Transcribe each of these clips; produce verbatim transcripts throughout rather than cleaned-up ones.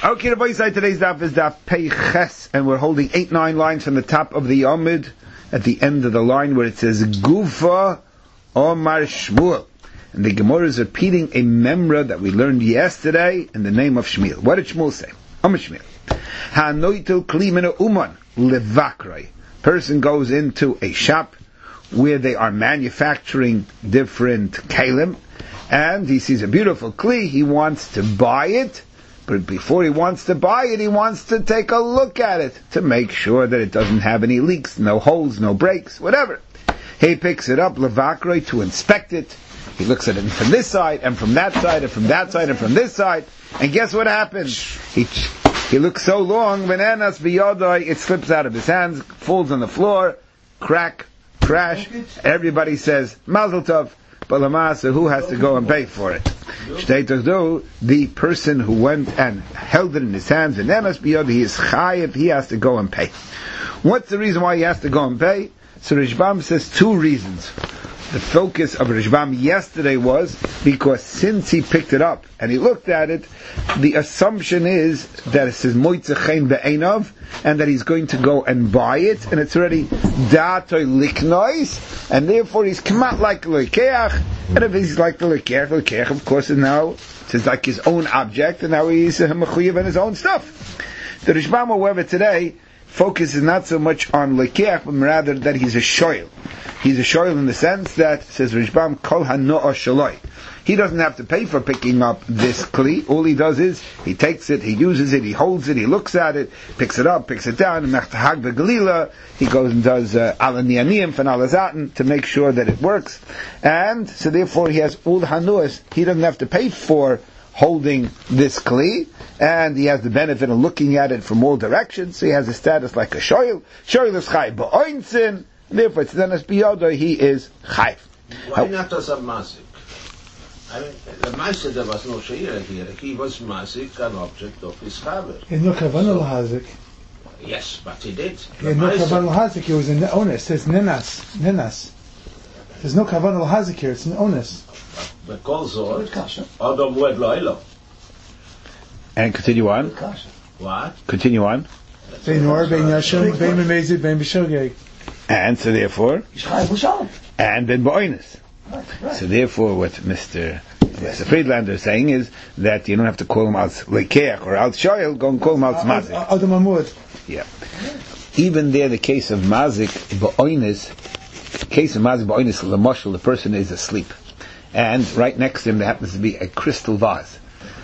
Okay, the boys side today's daf is daf Pei Ches, and we're holding eight, nine lines from the top of the Amud at the end of the line where it says Gufa Omar Shmuel. And the Gemara is repeating a memra that we learned yesterday in the name of Shmuel. What did Shmuel say? Omar Shmuel. Hanoitel klimena uman levakrei. Person goes into a shop where they are manufacturing different kalim, and he sees a beautiful kli, he wants to buy it, but before he wants to buy it, he wants to take a look at it to make sure that it doesn't have any leaks, no holes, no breaks, whatever. He picks it up, levakrei, to inspect it. He looks at it from this side, and from that side, and from that side, and from this side, and guess what happens? He he looks so long, venenas biyodai, it slips out of his hands, falls on the floor, crack, crash. Everybody says, Mazel Tov, but Lamasa, who has to go and pay for it? The person who went and held it in his hands, venenas biyodai, he is chayiv, he has to go and pay. What's the reason why he has to go and pay? So Rishbam says two reasons. The focus of Rishbam yesterday was because since he picked it up and he looked at it, the assumption is that it says moitzechein be'einav, and that he's going to go and buy it, and it's already da'atoi liknois, and therefore he's come out like lekeach, and if he's like the lekeach, lekeach of course is now, it's like his own object, and now he's mechuyev in his own stuff. The Rishbam, however, today focus is not so much on lekeach, but rather that he's a shoyl. He's a shoyl in the sense that, says Rishbam, kol hanoah shaloi. He doesn't have to pay for picking up this kli. All he does is, he takes it, he uses it, he holds it, he looks at it, picks it up, picks it down, and mechtahag begalila, he goes and does ala niyaniyim for alazatin to make sure that it works. And, so therefore he has all the hanuas, he doesn't have to pay for holding this kli, and he has the benefit of looking at it from all directions, so he has a status like a shoyl. Shoyl is chai ba'oinsin, therefore it's then as biyodo, he is chayv. Why not as a mazik? I mean, the mazik, there was no shayir here. He was mazik, an object of his chaver. He had no kavanah l'hazik. Yes, but he did. He had no kavanah l'hazik. He was an onus. It says ninas, ninas. There's no kavanah l'hazik here. It's an onus. But kol zor, adam wed lo'ilo. And continue on. What? Continue on. Bein nor, bein yashim, bein memezid, bein b'shogeg. And so therefore, and ben ba'oinus. So therefore, what Mister Mister Friedlander is saying is that you don't have to call him out lekeach or out shoyl, go and call him out mazik. Adam amud. Yeah. Even there, the case of mazik ba'oinus, case of mazik ba'oinus, l'moshel, the person is asleep, and right next to him there happens to be a crystal vase.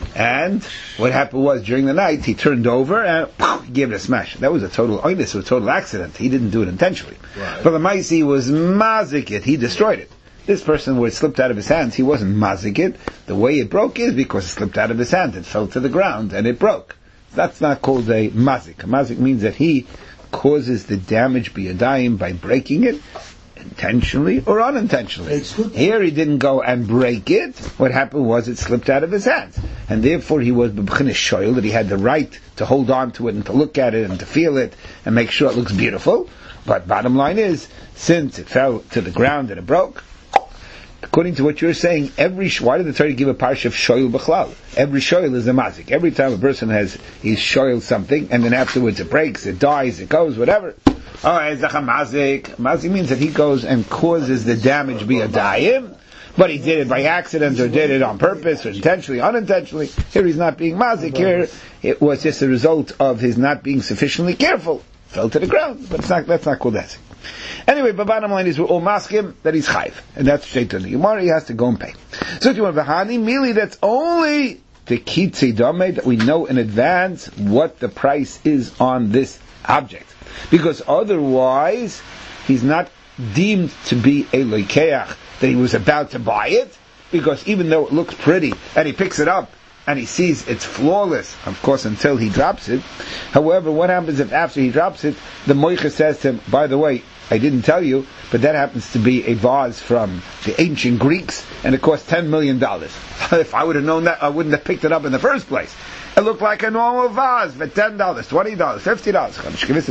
And what happened was, during the night, he turned over and poof, gave it a smash. That was a total oinus, a total accident. He didn't do it intentionally. Right. But the maisi was mazik it. He destroyed it. This person, where it slipped out of his hands, he wasn't mazik it. The way it broke is because it slipped out of his hand. It fell to the ground and it broke. That's not called a mazik. A mazik means that he causes the damage biyadayim by breaking it, intentionally or unintentionally. Here he didn't go and break it. What happened was it slipped out of his hands. And therefore he was b'b'chinas shoyl, that he had the right to hold on to it and to look at it and to feel it and make sure it looks beautiful. But bottom line is, since it fell to the ground and it broke, according to what you're saying, every sh- why did the Torah give a parsha of shoyl b'chlal? Every shoyl is a mazik. Every time a person has, he's shoyl something, and then afterwards it breaks, it dies, it goes, whatever. Oh, it's a mazik. Mazik means that he goes and causes the damage biyadayim, but he did it by accident or did it on purpose or intentionally, unintentionally. Here he's not being mazik. Here it was just a result of his not being sufficiently careful. Fell to the ground, but it's not, that's not called dancing. Anyway, but bottom line is we're all masking that he's chayv, and that's straight to the Gemara. He has to go and pay. So if you want v'hani, merely that's only the kitzi dameh, that we know in advance what the price is on this object. Because otherwise, he's not deemed to be a lekeach, that he was about to buy it, because even though it looks pretty, and he picks it up, and he sees it's flawless, of course, until he drops it. However, what happens if after he drops it, the moicha says to him, by the way, I didn't tell you, but that happens to be a vase from the ancient Greeks, and it cost ten million dollars. If I would have known that, I wouldn't have picked it up in the first place. It looked like a normal vase for ten dollars, twenty dollars, fifty dollars. So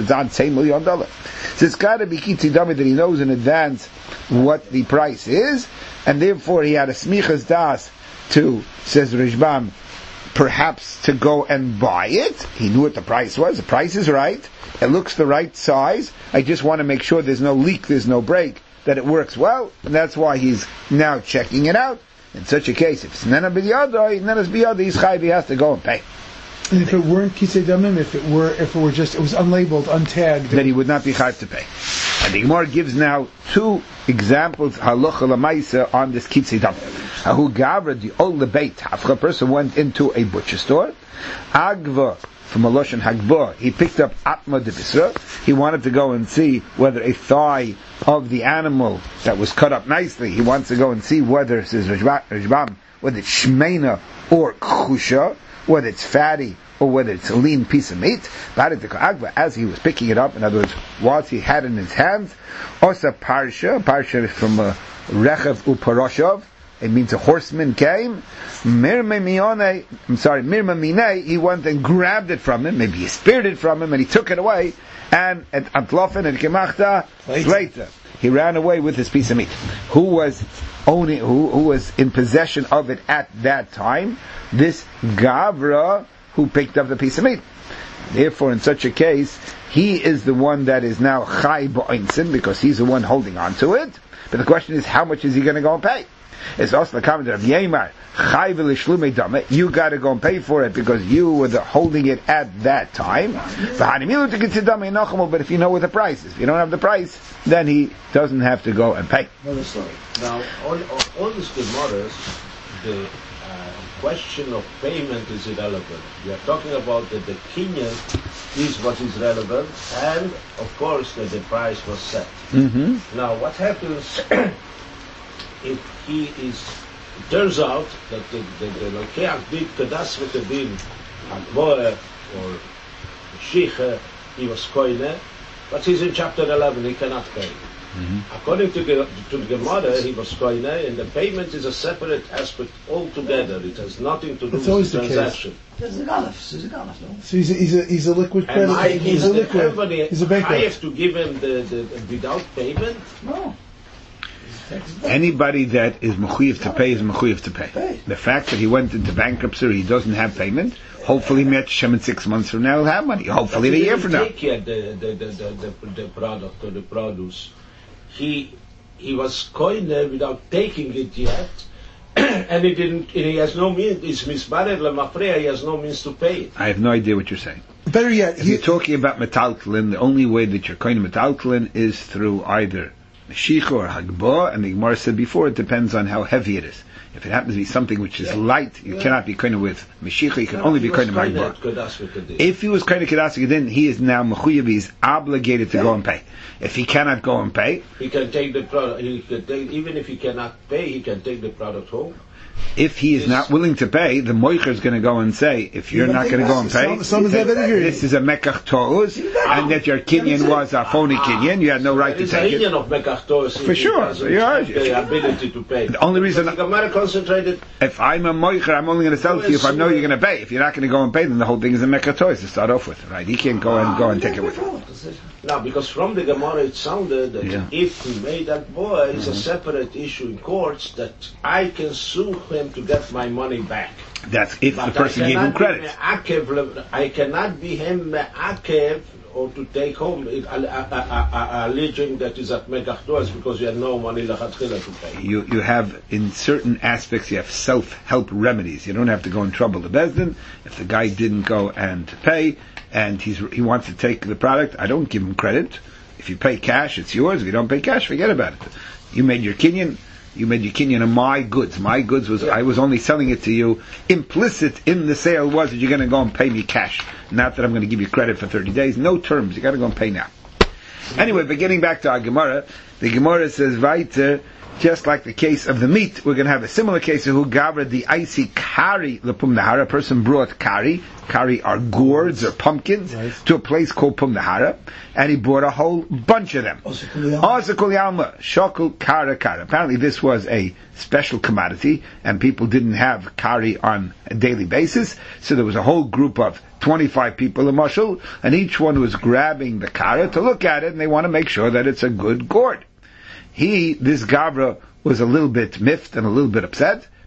it's got to be kitzi dameh that he knows in advance what the price is, and therefore he had a smichas das to, says Rishbam, perhaps to go and buy it. He knew what the price was. The price is right. It looks the right size. I just want to make sure there's no leak, there's no break, that it works well, and that's why he's now checking it out. In such a case, if it's nena b'yadai, nena's b'yadai, he's chayv, he has to go and pay. And if it weren't kisei damim, if it were, if it were just, it was unlabeled, untagged, then he would not be chayv to pay. And the Gemara gives now two examples halacha lemaisa on this kisei damim. Ahu gavra the old debate. A person went into a butcher store. Agva from a lashon hagba, he picked up atma de bisra. He wanted to go and see whether a thigh of the animal that was cut up nicely, he wants to go and see whether, says Rajbam, whether it's shmeina or chusha, whether it's fatty or whether it's a lean piece of meat. As he was picking it up, in other words, whilst he had it in his hands, osa parsha, parsha is from a rechev uparoshav, it means a horseman came, mirma miyone, I'm sorry, mirma minei, he went and grabbed it from him, maybe he speared it from him, and he took it away, and at Antlofen and Kemachta later, he ran away with this piece of meat. Who was owning, who, who was in possession of it at that time? This Gavra who picked up the piece of meat. Therefore, in such a case, he is the one that is now Chai Ba'insin, because he's the one holding on to it. But the question is, how much is he going to go and pay? It's also the comment of Yemar, Chai v'lishlume dame, you got to go and pay for it because you were the, holding it at that time. But if you know what the price is, if you don't have the price, then he doesn't have to go and pay. Now, all, all, all these Gemaras, the uh, question of payment is irrelevant. We are talking about that the kinyan is what is relevant, and of course that the price was set. Mm-hmm. Now, what happens if he is, it turns out that the Lokeach did Kedas V'Kedin Agboe or Shiche, he was Koine, but he's in chapter eleven, he cannot pay. Mm-hmm. According to the, to the Gemara, he was Koine, and the payment is a separate aspect altogether. It has nothing to do That's with the the transaction. There's a galaf, there's a galaf, no? So he's a, he's a, he's a liquid credit. And I, He's is a the liquid. company, He's a I bankrupt. have to give him the, the, the without payment? No. Anybody that is mechuyev to pay is mechuyev to pay. Pay. The fact that he went into bankruptcy or he doesn't have payment, hopefully Met Shem in six months from now he'll have money. Hopefully a year from now. Take yet the, the, the, the, the, the product or the produce. He he was coined there without taking it yet, and he didn't. And he has no means. It's misbared lemafreya. He has no means to pay it. I have no idea what you're saying. Better yet, If he, you're talking about metaltlin, the only way that you're coining metaltlin is through either Meshicha or Hagba, and the Gemara said before, it depends on how heavy it is. If it happens to be something which is Yeah. light, you Yeah. cannot be coining with Meshicha, you can only be coining with Hagba. If he was coining Kedas V'Kedin, he is now mechuyev, he is obligated to go and pay. If he cannot go and pay, He can take the product. He can take, even if he cannot pay, he can take the product home. if he is Yes. not willing to pay, the moicher is going to go and say, if you're You not don't going to think go and that's- pay, some- some of that better hear you. this is a mekach to'uz, and that your kinyan was a phony kinyan, you had no right There to is a take it. union of Mekachtos. For sure. Yeah, The yeah. ability to pay. The only reason- But the Gemara concentrated. If I'm a moicher, I'm only going to sell it to you if I know you're going to pay. If you're not going to go and pay, then the whole thing is a mekach to'uz to start off with, right? He can't go and go and take it with him. Now, because from the Gemara it sounded that Yeah. if he made that boy, it's a separate issue in courts that I can sue him to get my money back. That's if But the person I gave him cannot credit. be me'akev, I cannot be him me'akev or to take home it, a- a- a- a- alleging that is at Megachtoas because you have no money lachatchila to pay. You you have, in certain aspects, you have self-help remedies. You don't have to go and trouble the Bezdin. If the guy didn't go and pay, and he's he wants to take the product, I don't give him credit. If you pay cash, it's yours. If you don't pay cash, forget about it. You made your kinyan. You made your kinyan of my goods. My goods was, I was only selling it to you. Implicit in the sale was that you're going to go and pay me cash. Not that I'm going to give you credit for thirty days. No terms. You got to go and pay now. Anyway, but getting back to our Gemara, the Gemara says, weiter, just like the case of the meat, we're going to have a similar case of who gavra the icy kari lepum nahara. A person brought kari. Kari are gourds or pumpkins Right. to a place called Pum Nahara, and he brought a whole bunch of them. Ozakul Yalma, Shokul Kara Kara. Apparently this was a special commodity, and people didn't have kari on a daily basis, so there was a whole group of twenty-five people in Mashal, and each one was grabbing the kara to look at it, and they want to make sure that it's a good gourd. He, this Gavra, was a little bit miffed and a little bit upset,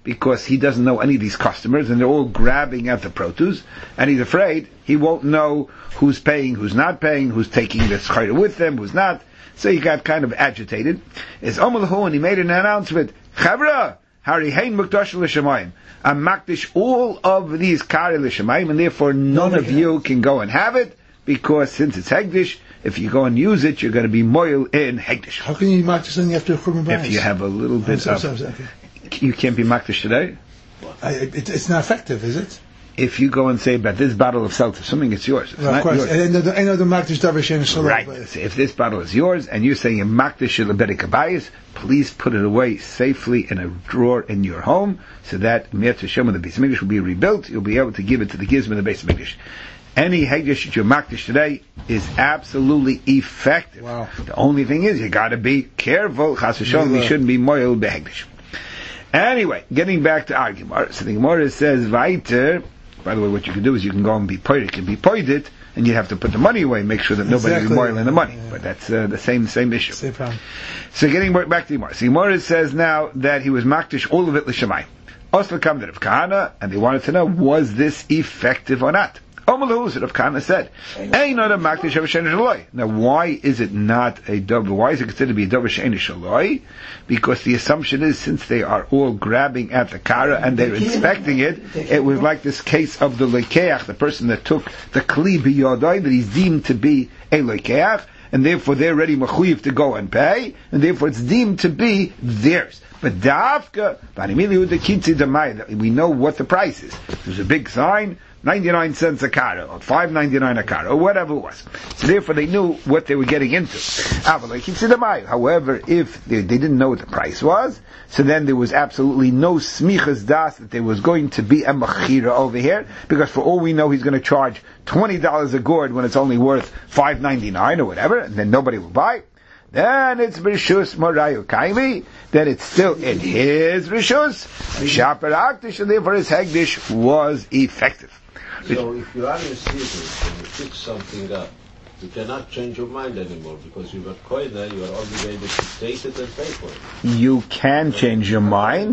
because he doesn't know any of these customers, and they're all grabbing at the produce, and he's afraid he won't know who's paying, who's not paying, who's taking the schayra with them, who's not. So he got kind of agitated. It's Omalahu, and he made an announcement, Chavra, Hari Hein Mukdash L'Shamayim. I'm makdish all of these kari L'Shamayim, and therefore none of you can go and have it, because since it's Hegdish, if you go and use it, you're going to be moil in Hegdish. How can you makdish something after Churban Bayis? If you have a little bit oh, of... so, so, okay. You can't be makdish today? I, it, it's not effective, is it? If you go and say, but this bottle of seltzer, something it's yours. It's well, not of course. yours. I know the makdish davar shein shalom. Right. So if this bottle is yours, and you're saying makdish lebedek kabayis, please put it away safely in a drawer in your home, so that Miat Hashem of the Beis Hamikdash will be rebuilt. You'll be able to give it to the gizm of the Beis Hamikdash. Any hegdish that you're makdish today is absolutely effective. Wow. The only thing is, you got to be careful. Chas v'sholom, you shouldn't be moil behegdish. Anyway, getting back to our Gemara. So the Gemara says, Vaiter. By the way, what you can do is you can go and be poided, can be poided, and you have to put the money away, make sure that nobody exactly. is moiling the money. Yeah. But that's uh, the same same issue. Same problem. So getting back to the Gemara. So the Gemara says now that he was makdish all of it l'shamayim. Also come to Rav Kahana, and they wanted to know, was this effective or not? Omalu, Rav Kahana said, "Ain't not a makdish of sheinish shaloi." Now, why is it not a double? Why is it considered to be a double sheinish shaloi? Because the assumption is, since they are all grabbing at the kara and they're inspecting it, it was like this case of the lekeach, the person that took the kli biyodai, that he's deemed to be a lekeach, and therefore they're ready mechuyev to go and pay, and therefore it's deemed to be theirs. But dafka, we know what the price is. There's a big sign, ninety-nine cents a kara, or five ninety-nine a kara, or whatever it was. So therefore they knew what they were getting into. However, if they, they didn't know what the price was, so then there was absolutely no smichas das that there was going to be a mechira over here, because for all we know he's going to charge twenty dollars a gourd when it's only worth five ninety-nine or whatever, and then nobody will buy. Then it's Rishus Morayu Kaimi, then it's still in his Rishus, Shaper Akdish, and therefore his Hegdish was effective. So if you are in Caesar and you fix something up, you cannot change your mind anymore, because you got koina, you are obligated to state it and pay for it. You can change your mind.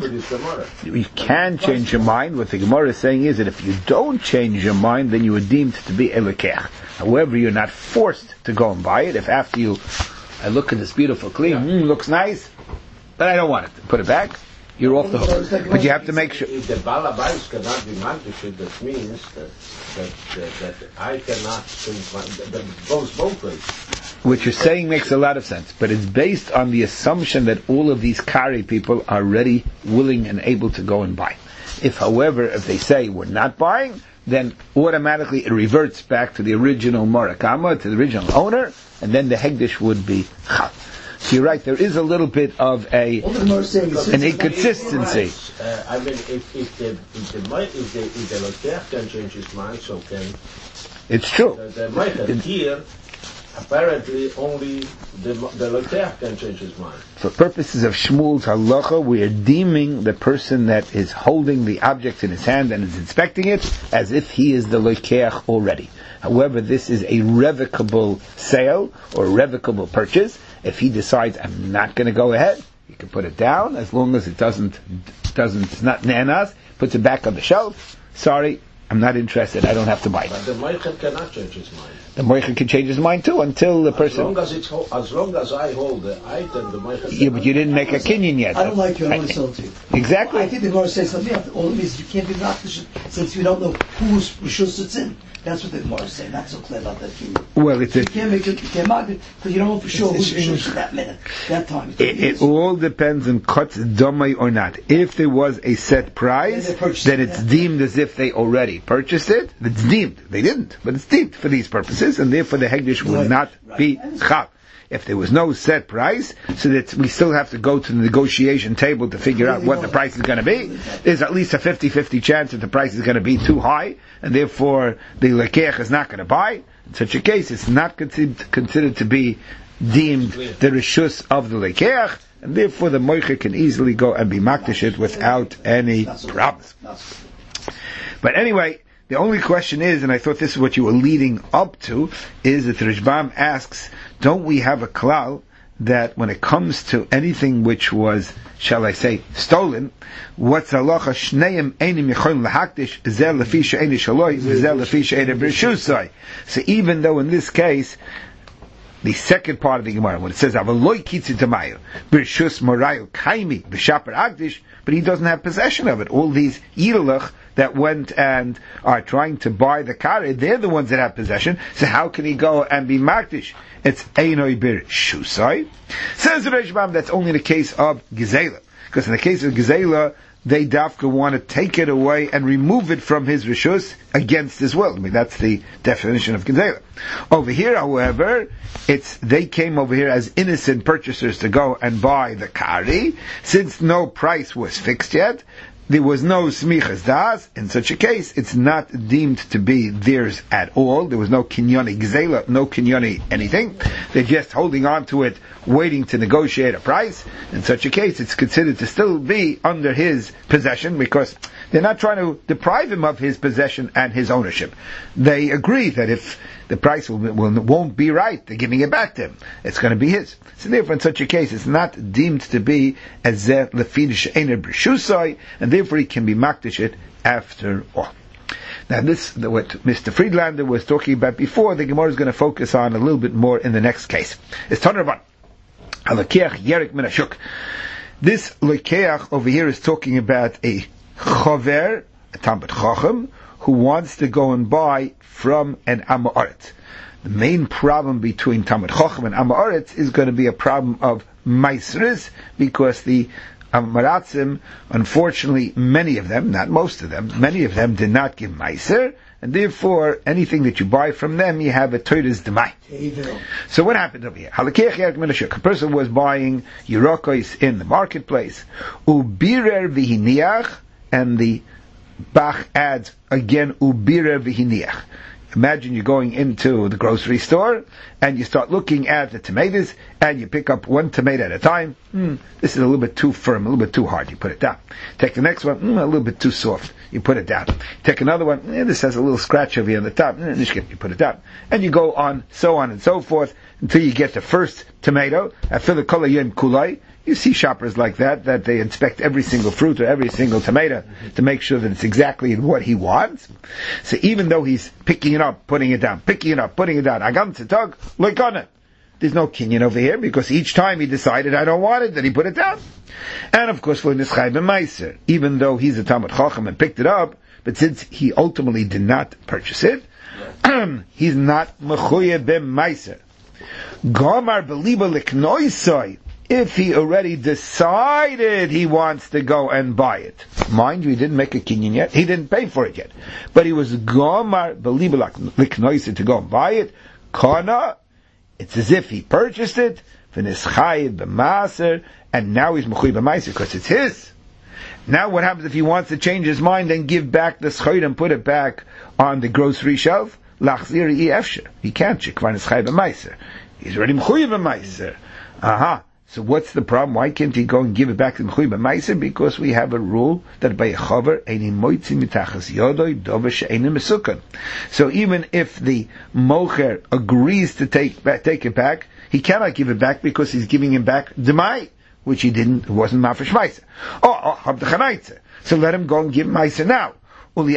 You can change your mind. What the Gemara is saying is that if you don't change your mind, then you are deemed to be a lekech. However, you're not forced to go and buy it. If after you, I look at this beautiful clean, yeah. mm, looks nice, but I don't want it. Put it back. You're off the hook. But you have to make sure. If the balabais cannot be magdish, that means that that, that that I cannot change my, that goes both ways. What you're saying makes a lot of sense, but it's based on the assumption that all of these kari people are ready, willing, and able to go and buy. If, however, if they say we're not buying, then automatically it reverts back to the original Morakama, to the original owner, and then the Hegdish would be Chal. So you're right, there is a little bit of a an inconsistency. Uh, I mean, if, if the if the if the if the Loteach can change his mind, so can it's true. The, the Meicher here, apparently only the the Loteach can change his mind. For purposes of Shmuel's halacha, we are deeming the person that is holding the object in his hand and is inspecting it as if he is the Loteach already. However, this is a revocable sale or revocable purchase. If he decides I'm not going to go ahead, he can put it down as long as it doesn't doesn't it's not nanas. Puts it back on the shelf. Sorry, I'm not interested. I don't have to buy it. But the Meicher cannot change his mind. The Meicher can change his mind too until the person. As long as it's as long as I hold the item, the Meicher. Yeah, but you didn't make a kinyan yet. I don't like you. I want to sell it to you. Exactly. I think the Gemara says something. All it means is you can't be makdish since we don't know whose rishus it's in. That's what the Gemara is saying. Not so clear about that. Well, it's a, you can't make it. You can't makdish because you don't know for sure who's rishus at that minute, that time. It, it all depends on kotz domay or not. If there was a set price, then it's it, yeah. deemed as if they already purchased it. It's deemed. They didn't, but it's deemed for these purposes, and therefore the hegdish will right. not right. be chal. If there was no set price, so that we still have to go to the negotiation table to figure out what the price is going to be, there's at least a fifty-fifty chance that the price is going to be too high, and therefore the lekeach is not going to buy. In such a case, it's not considered, considered to be deemed the rishus of the lekeach, and therefore the moicher can easily go and be makdish it without any problems. But anyway, the only question is, and I thought this is what you were leading up to, is that the Rishbam asks, don't we have a klal that when it comes to anything which was, shall I say, stolen, what's halacha? Shneim einim yicholim lahakdish zeh lefi she'eini shaloi v'zeh lefi she'eini b'reshusai. So even though in this case, the second part of the Gemara, when it says avaloi kitzi tamayu b'reshus morayu kaimi b'shaper agdish, but he doesn't have possession of it. All these yidolach that went and are trying to buy the kare, they're the ones that have possession. So how can he go and be makdish? It's einoi bir shusai. Says the Reish Bam, that's only in the case of gezela, because in the case of gezela, they dafka want to take it away and remove it from his rishus against his will. I mean, that's the definition of gezela. Over here, however, it's they came over here as innocent purchasers to go and buy the kari, since no price was fixed yet. There was no smichas das. In such a case, it's not deemed to be theirs at all. There was no kinyoni gzela, no kinyoni anything. They're just holding on to it, waiting to negotiate a price. In such a case, it's considered to still be under his possession, because they're not trying to deprive him of his possession and his ownership. They agree that if the price will, will, won't be right, they're giving it back to him. It's going to be his. So therefore, in such a case, it's not deemed to be as zeh lefi she'eini b'reshusai, and therefore he can be makdish it after all. Now this, what Mister Friedlander was talking about before, the Gemara is going to focus on a little bit more in the next case. It's Tanarban. Halakeach yerik min hashuk. This lekeach over here is talking about a chaver, a Talmid Chacham, who wants to go and buy from an Amoritz. The main problem between Talmid Chacham and Amoritz is going to be a problem of Maisris, because the Amoratzim, unfortunately, many of them, not most of them, many of them did not give Maiser, and therefore, anything that you buy from them, you have a Torah's Demai. So what happened over here? A person was buying Yerokos in the marketplace, Ubirer v'hiniach, and the Bach adds again Ubirer v'hiniach. Imagine you're going into the grocery store and you start looking at the tomatoes and you pick up one tomato at a time. Mm, this is a little bit too firm, a little bit too hard. You put it down. Take the next one, mm, a little bit too soft. You put it down. Take another one, eh, this has a little scratch over here on the top. Mm, you put it down. And you go on, so on and so forth, until you get the first tomato. After the color yem kulai. You see shoppers like that, that they inspect every single fruit or every single tomato to make sure that it's exactly what he wants. So even though he's picking it up, putting it down, picking it up, putting it down, agam tzitog, loikona. There's no kinyan over here, because each time he decided, I don't want it, then he put it down. And of course, for Nischai b'maiser, even though he's a Talmid Chacham and picked it up, but since he ultimately did not purchase it, he's not mechuyev b'maiser. Gomar beliba liknoisoi. If he already decided he wants to go and buy it. Mind you, he didn't make a kinyan yet. He didn't pay for it yet. But he was gomar beliba liknoisoi to go and buy it. Kana, it's as if he purchased it, v'nischai b'maser, and now he's mechuyev b'maiser because it's his. Now what happens if he wants to change his mind and give back the schayr and put it back on the grocery shelf? Lachzir i efsher. He can't. Shekvar nischai b'maiser. He's already mechuyev b'maiser. Aha. So what's the problem? Why can't he go and give it back to the mechuyev b'maiser? Because we have a rule that by a chaver eini moitzi mitachas yodoi dover she'eini mesukan. So even if the mocher agrees to take back, take it back, he cannot give it back because he's giving him back demai, which he didn't, it wasn't mafresh maiser. Oh, oh, habdachanaitzer. So let him go and give maiser now. If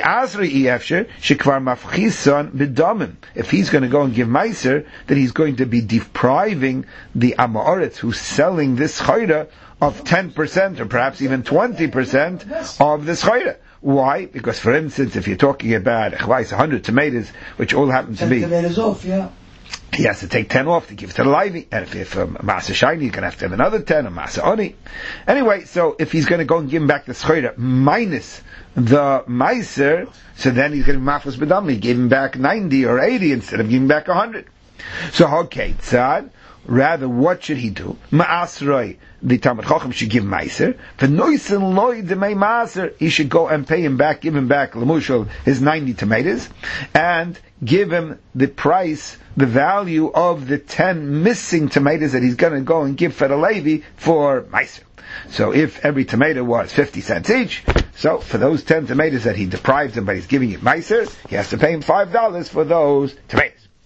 he's going to go and give meiser, then he's going to be depriving the Amoritz who's selling this chayra of ten percent or perhaps even twenty percent of this chayra. Why? Because for instance, if you're talking about one hundred tomatoes, which all happen to be... tomatoes off, yeah. He has to take ten off to give to the lively. And if, if um, a Masa Shiny, you're going to have to have another ten, a Masa Oni. Anyway, so if he's going to go and give him back the Schreira minus the Meiser, so then he's going to be Mafus Bedam. He gave him back ninety or eighty instead of giving back one hundred. So, okay, Tzad, rather, what should he do? Ma'asroi, the Talmid Chacham should give Meiser. For Noisin Loi Demei Ma'aser, he should go and pay him back, give him back, Lamushal, his ninety tomatoes, and give him the price, the value of the ten missing tomatoes that he's going to go and give for the Levi for Meiser. So if every tomato was fifty cents each, so for those ten tomatoes that he deprived him but he's giving it Meiser, he has to pay him five dollars for those tomatoes.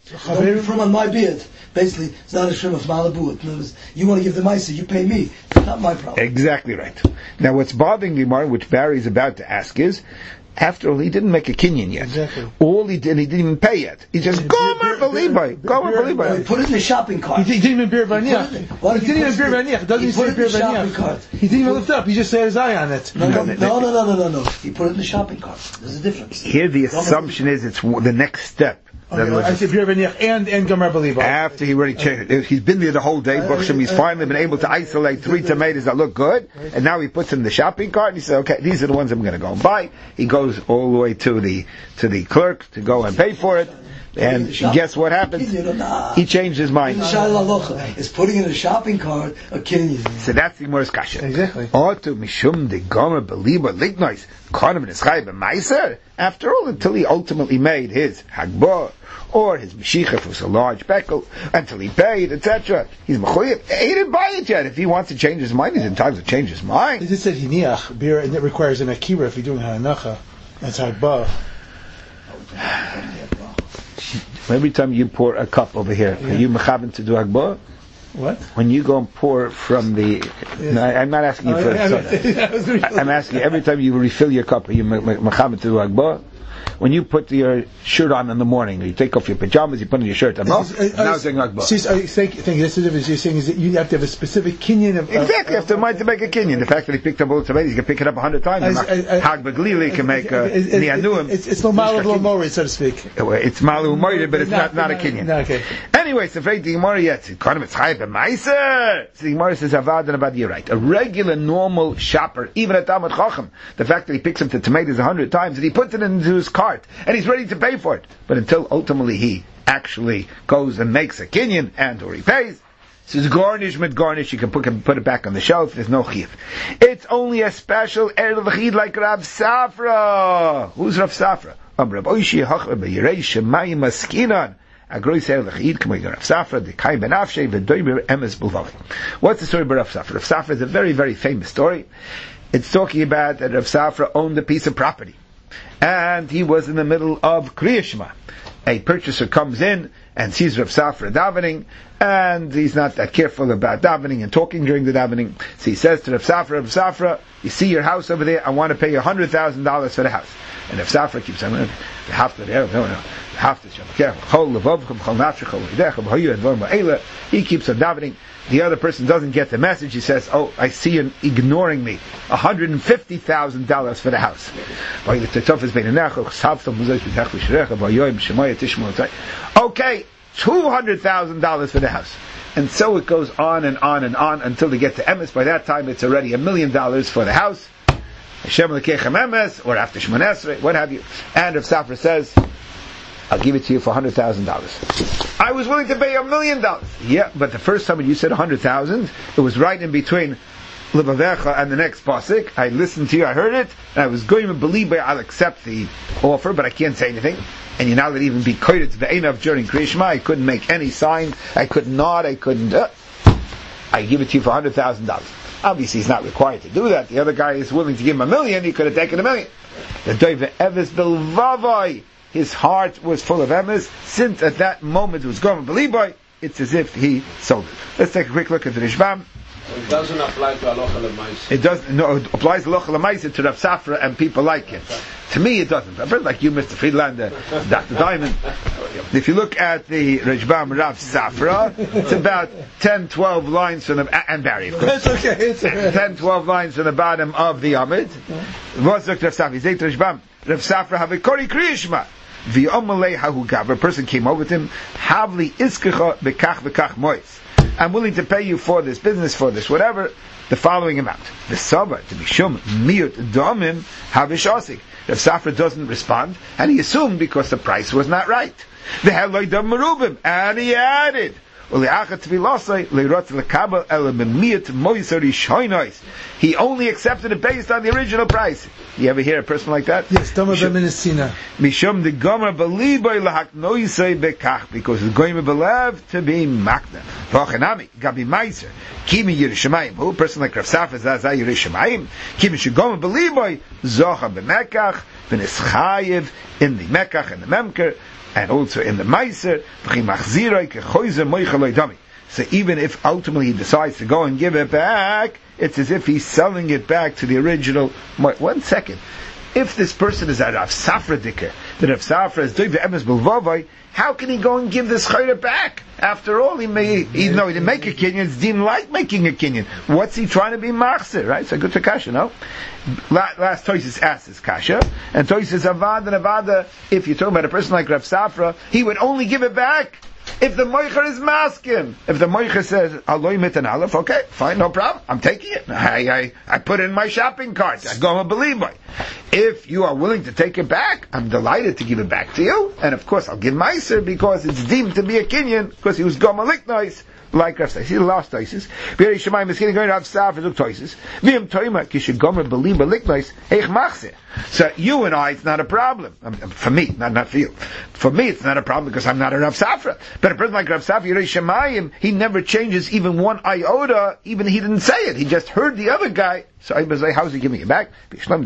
Don't from on my beard. Basically, it's not a shrim of Malibu. In other words, you want to give the Maisa, you pay me. It's not my problem. Exactly right. Now, what's bothering me, Martin, which Barry is about to ask is, after all, he didn't make a kinyan yet. Exactly. All he did, he didn't even pay yet. He just, go on, believe by, go on, believe by. He put it in the shopping cart. He, he didn't even beer He put vaniach. it- why He did didn't he even beer put it- vaniach. It doesn't he even put say it beer in the shopping vaniach. cart. He didn't even lift it up. He just said his eye on it. No, no, no, no, no, no, no, no. He put it in the shopping cart. There's a difference. Here the assumption is it's w- the next step. In other words, I said beer vaniach and and Gomer Belibo. after he already checked, he's been there the whole day, Baruch Hashem, he's finally been able to isolate three tomatoes that look good, and now he puts in the shopping cart, and he says, okay, these are the ones I'm going to go and buy. He goes all the way to the, to the clerk to go and pay for it, and guess what happens? He changed his mind. The Shayla Halacha is putting in a shopping cart a kinyan. So that's the Gemara's kasha. Exactly. Otu mishum de gomer beliba lignois konim neschai b'maiser. After all, until he ultimately made his hagbah or his meshicha, if it was a large bekel, until he paid, et cetera. He's mechuyev. He didn't buy it yet. If he wants to change his mind, he's entitled to change his It mind. just said hiniach beer, and it requires an akira if you're doing hanacha. That's hagba. Every time you pour a cup over here, are you mechaven to do hagbah? What? When you go and pour from the, no, I- I'm not asking you Oh, for yeah, a soda. I- I'm asking you, every time you refill your cup, are you mechaven to do hagbah? When you put your shirt on in the morning, you take off your pajamas, you put on your shirt, and off, now it's doing hagbah. See, I think, think that's the difference. You're saying is that you have to have a specific kinyan of... Exactly, after mind to make a kinyan. The fact that he picked up all the tomatoes, he can pick it up a hundred times. I- I- I- Hag Beglili can make a It's- it's- nianuim. It's it's no malav lo mori, so to speak. It's malu moide, but it's not not a kinyan. No, okay. Anyway, so afraid the Gemara yet. Konim it's chayv b'maiser. So the Gemara says avad and about you're right. A regular normal shopper, even at Talmud Chacham, the fact that he picks up the tomatoes a hundred times and he puts it into his cart and he's ready to pay for it, but until ultimately he actually goes and makes a kinyan and or he pays. So it's garnish with garnish, you can put, can put it back on the shelf, there's no chiv. It's only a special Erev Chid like Rav Safra. Who's Rav Safra? Um, Rav Oishi Hachar B'Yirei Shemayim Maskinan. Agrois Erev Chid K'may Rav Safra, the Kai Ben Afshei, V'doimer Emes Bulvavi. What's the story about Rav Safra? Rav Safra is a very, very famous story. It's talking about that Rav Safra owned a piece of property. And he was in the middle of Kriya Shema. A purchaser comes in and sees Rav Safra davening, and he's not that careful about davening and talking during the davening. So he says to Rav Safra, Rav Safra, you see your house over there, I want to pay you one hundred thousand dollars for the house. And Rav Safra keeps on, you have to, no, no, you have to, he keeps on davening. The other person doesn't get the message. He says, oh, I see you ignoring me. one hundred fifty thousand dollars for the house. Okay, two hundred thousand dollars for the house. And so it goes on and on and on until they get to Emes. By that time, it's already a million dollars for the house. Hashem Lekechem Emes, or after Shemon Esrei, what have you. And Rav Safra says, I'll give it to you for one hundred thousand dollars. I was willing to pay a million dollars. Yeah, but the first time when you said one hundred thousand, it was right in between Levavecha and the next pasuk. I listened to you, I heard it, and I was going to believe I'll accept the offer, but I can't say anything. And you're not going to even be koyed to the Einav during Kriya Shema. I couldn't make any sign, I couldn't nod, I couldn't, uh, I give it to you for one hundred thousand dollars. Obviously he's not required to do that. The other guy is willing to give him a million, he could have taken a million. The Doive Eves Bilvavai, his heart was full of emes. Since at that moment it was going to believe, it's as if he sold it. Let's take a quick look at the Rishbam. It doesn't apply to Halacha L'Maisa. It does no, it applies to Halacha L'Maisa to Rav Safra and people like him. To me, it doesn't. I've heard like you, Mister Friedlander, Doctor Diamond. If you look at the Rishbam Rav Safra, it's about ten, twelve lines from the and Barry, of course. It's okay. It's okay. ten, twelve lines from the bottom of the Amid. What's Rav Safra? He's Rishbam. Rav Safra have a Kori Kriyishma. V'yomalei hahu gav. A person came over to him. Havli iskecha bekach bekach mois. I'm willing to pay you for this business, for this whatever, the following amount. The Saba, to be shum, miut domim, havish osik. Rav Safra doesn't respond, and he assumed because the price was not right. The heloi dam merubim, and he added, he only accepted it based on the original price. You ever hear a person like that? Yes, Dama B'Minisina. Mishum the Gomer Beliboy Lahak Noisei Bekach, because the Gomer believed to be Makna. Vachanami, Gabi Meiser, Kimi Yerushalayim, who a person like Rav Safra Zazai Yerushalayim, Kimi Shagomer Beliboy, Zocha B'Mekach, V'Nischayev, in the Mekach and the Memker, and also in the Meiser. So even if ultimately he decides to go and give it back, it's as if he's selling it back to the original. One second. If this person is a Rav Safra Dicker, that Rav Safra is doing the Emes Bilvavai, how can he go and give this chayra back? After all, he may, he, no, he didn't make a kinyan, it's deemed like making a kinyan. What's he trying to be machzir, right? So good to kasha, no? Last, last Tosis asks this kasha, and Tosis Avad and Avada, if you're talking about a person like Rav Safra, he would only give it back if the moicher is masking. If the moicher says, Aloy mit an aleph, okay, fine, no problem, I'm taking it. I, I, I put it in my shopping cart. I go and believe me. If you are willing to take it back, I'm delighted to give it back to you. And of course, I'll give Meiser because it's deemed to be a kinyan, because he was Gomalik nice. Like Rav Safra. See the last Tosis. B'yeri Shemaim is going to have Safra look Tosis. V'im Toima kishe Gomer believe Liknois eich machzeh. So you and I, it's not a problem. I mean, for me, not not for you. For me, it's not a problem because I'm not a Rav Safra. But a person like Rav Safra, B'yeri Shemaim, he never changes even one iota. Even he didn't say it. He just heard the other guy. So I was like, how's he giving it back? If the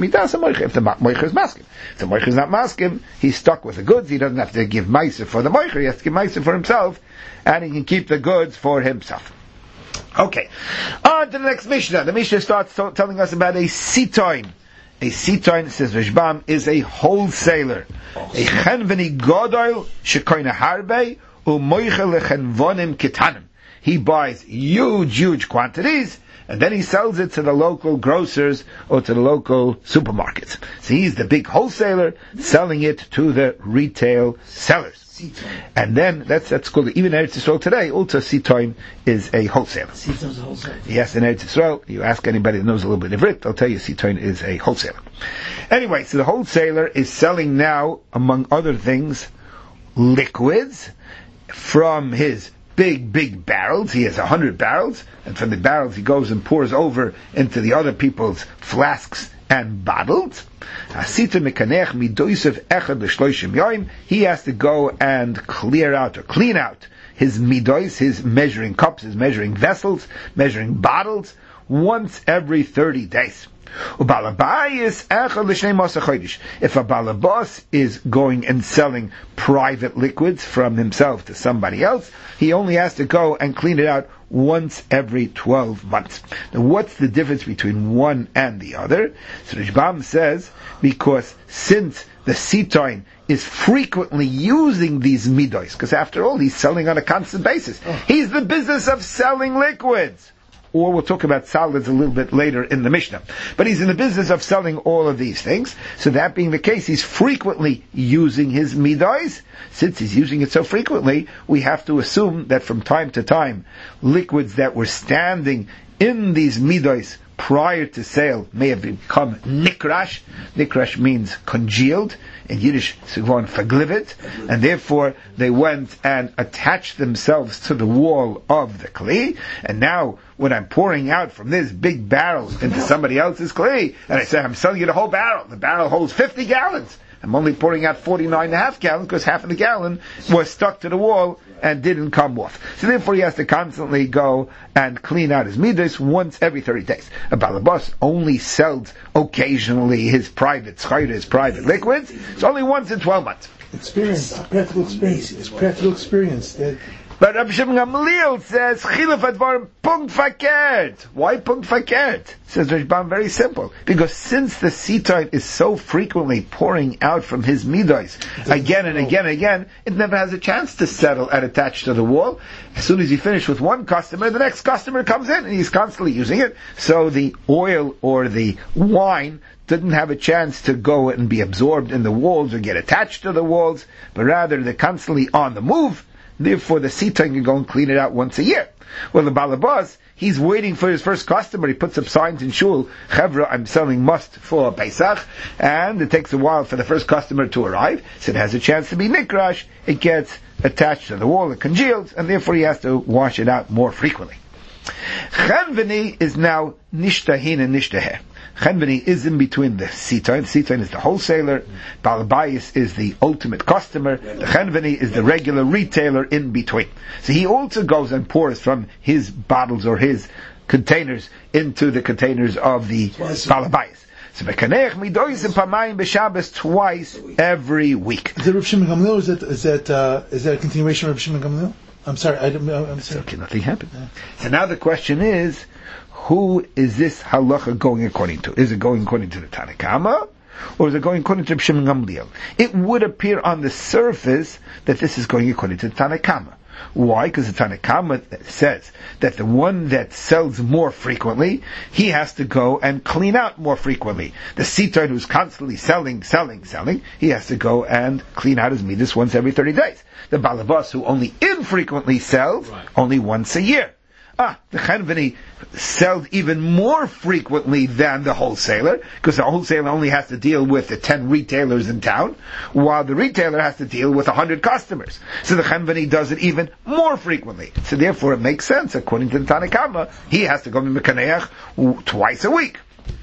moicher is masking. If the moicher is not masking, he's stuck with the goods. He doesn't have to give meiser for the moicher. He has to give meiser for himself, and he can keep the goods for himself. Okay. On to the next Mishnah. The Mishnah starts t- telling us about a sitoin. A sitoin, says Rishbam, is a wholesaler. A chenveni godoil shekoina harbe umoicher lechenvonim kitanim. He buys huge, huge quantities, and then he sells it to the local grocers or to the local supermarkets. So he's the big wholesaler selling it to the retail sellers. And then that's that's called, even in Eretz Yisrael today, also Sitoin is a wholesaler. Sitoin is a wholesaler. Yes, in Eretz Yisrael, you ask anybody that knows a little bit of Ivrit, they'll tell you Sitoin is a wholesaler. Anyway, so the wholesaler is selling now, among other things, liquids from his big, big barrels. He has a hundred barrels, and from the barrels he goes and pours over into the other people's flasks and bottles. He has to go and clear out or clean out his midos, his measuring cups, his measuring vessels, measuring bottles, once every thirty days. If a balabas is going and selling private liquids from himself to somebody else, he only has to go and clean it out once every twelve months. Now what's the difference between one and the other? So Rishbam says, because since the sitoin is frequently using these midos, because after all he's selling on a constant basis. Oh. He's the business of selling liquids. Or we'll talk about solids a little bit later in the Mishnah. But he's in the business of selling all of these things. So that being the case, he's frequently using his midos. Since he's using it so frequently, we have to assume that from time to time, liquids that were standing in these midos prior to sale may have become nikrash. Nikrash means congealed. In Yiddish, sigvon verglivet, and therefore they went and attached themselves to the wall of the kli. And now, when I'm pouring out from this big barrel into somebody else's kli, and I say I'm selling you the whole barrel, the barrel holds fifty gallons. I'm only pouring out forty-nine and a half gallons because half of the gallon was stuck to the wall and didn't come off. So therefore he has to constantly go and clean out his midas once every thirty days. A balabas only sells occasionally his private schayra, his private liquids. It's only once in twelve months. Experience, practical experience. It's practical experience. That But Rabbi Shimon Gamliel says, Chiluf advar punkt fakert. Why punkt fakert? Says Rishbam, very simple. Because since the sitoin is so frequently pouring out from his midos again and again and again, it never has a chance to settle and attach to the wall. As soon as you finish with one customer, the next customer comes in and he's constantly using it. So the oil or the wine didn't have a chance to go and be absorbed in the walls or get attached to the walls, but rather they're constantly on the move. Therefore, the sitoin can go and clean it out once a year. Well, the balabas, he's waiting for his first customer. He puts up signs in shul, Chevra, I'm selling must for Pesach, and it takes a while for the first customer to arrive, so it has a chance to be nikrash. It gets attached to the wall, it congeals, and therefore he has to wash it out more frequently. Chanveni is now nishtahin and nishtaheh. Chenveni is in between the sitoin. Sitoin is the wholesaler. Balabayis is the ultimate customer. The Chenveni is the regular retailer in between. So he also goes and pours from his bottles or his containers into the containers of the Balabayis. So Mekaneach Midoisim Pamayim B'Shabbos twice every week. Is it Rav Shimon Gamliel? Or is that is that uh, is that a continuation of Rav Shimon Gamliel? I'm sorry, I don't, I'm sorry. Okay, nothing happened. Yeah. So now the question is, who is this halacha going according to? Is it going according to the Tanna Kama, or is it going according to Rav Shimon Gamliel? It would appear on the surface that this is going according to the Tanna Kama. Why? Because the Tanna Kama says that the one that sells more frequently, he has to go and clean out more frequently. The Sitar who's constantly selling, selling, selling, he has to go and clean out his midas once every thirty days. The Balabas who only infrequently sells, right, only once a year. Ah, the Chanvani sells even more frequently than the wholesaler, because the wholesaler only has to deal with the ten retailers in town, while the retailer has to deal with a hundred customers. So the Chanvani does it even more frequently. So therefore it makes sense, according to the Tanna Kama, he has to go to Mekaneach twice a week.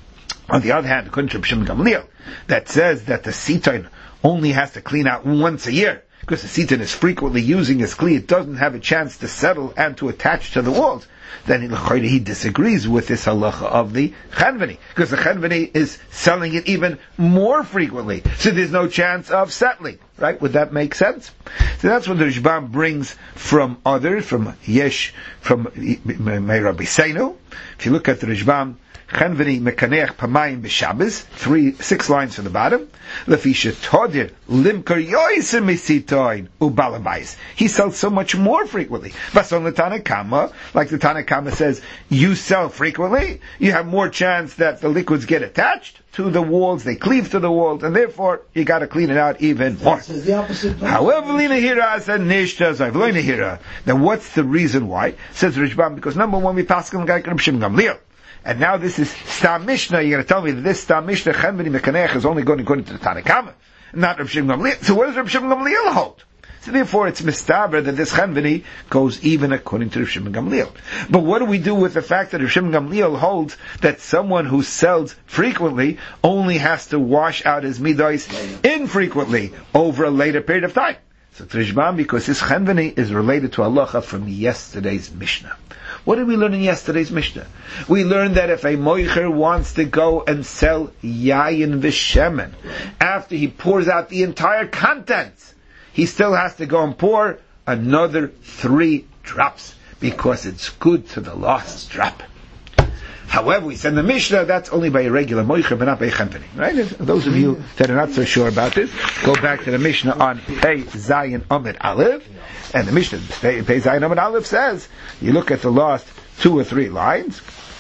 On the other hand, according to Rav Shimon Gamliel, that says that the Sitain only has to clean out once a year, because the Sitan is frequently using his kli, it doesn't have a chance to settle and to attach to the walls, then he disagrees with this halacha of the Chanvani, because the Chanvani is selling it even more frequently, so there's no chance of settling. Right? Would that make sense? So that's what the Rishbam brings from others, from Yesh, from Meir Rabbeinu. If you look at the Rishbam, Chanvani Mekaneach Pamayim B'Shabbos, three, six lines from the bottom. Lefisha Todir Limker Yoiser Misitoin Ubalabais. He sells so much more frequently. Vason the Tanna Kama, like the Tanna Kama says, you sell frequently, you have more chance that the liquids get attached to the walls, they cleave to the walls, and therefore you got to clean it out even more. However, Lina Hira said Nishta Zayv Lina Hira. Then what's the reason why? Says Rishbam, because number one, we pass him Gaik Rav Shimon Gamliel. And now this is Stam Mishnah. You're going to tell me that this Stam Mishnah Chanvani Mekaneach is only going according to the Tanna Kama, not Rav Shimon Gamliel. So what does Rav Shimon Gamliel hold? So therefore it's mistaber that this Chanvani goes even according to Rav Shimon Gamliel. But what do we do with the fact that Rav Shimon Gamliel holds that someone who sells frequently only has to wash out his midos infrequently over a later period of time? So Trishbam, because this Chanvani is related to halacha from yesterday's Mishnah. What did we learn in yesterday's Mishnah? We learned that if a moicher wants to go and sell yayin v'shemen, after he pours out the entire contents, he still has to go and pour another three drops, because it's good to the last drop. However, we said in the Mishnah, that's only by a regular moicher, but not by a chanvani. Right? Those of you that are not so sure about this, go back to the Mishnah on Pei Zayin Amid Aleph, and the Mishnah, Pei Zayin Amid Aleph says, you look at the last two or three lines,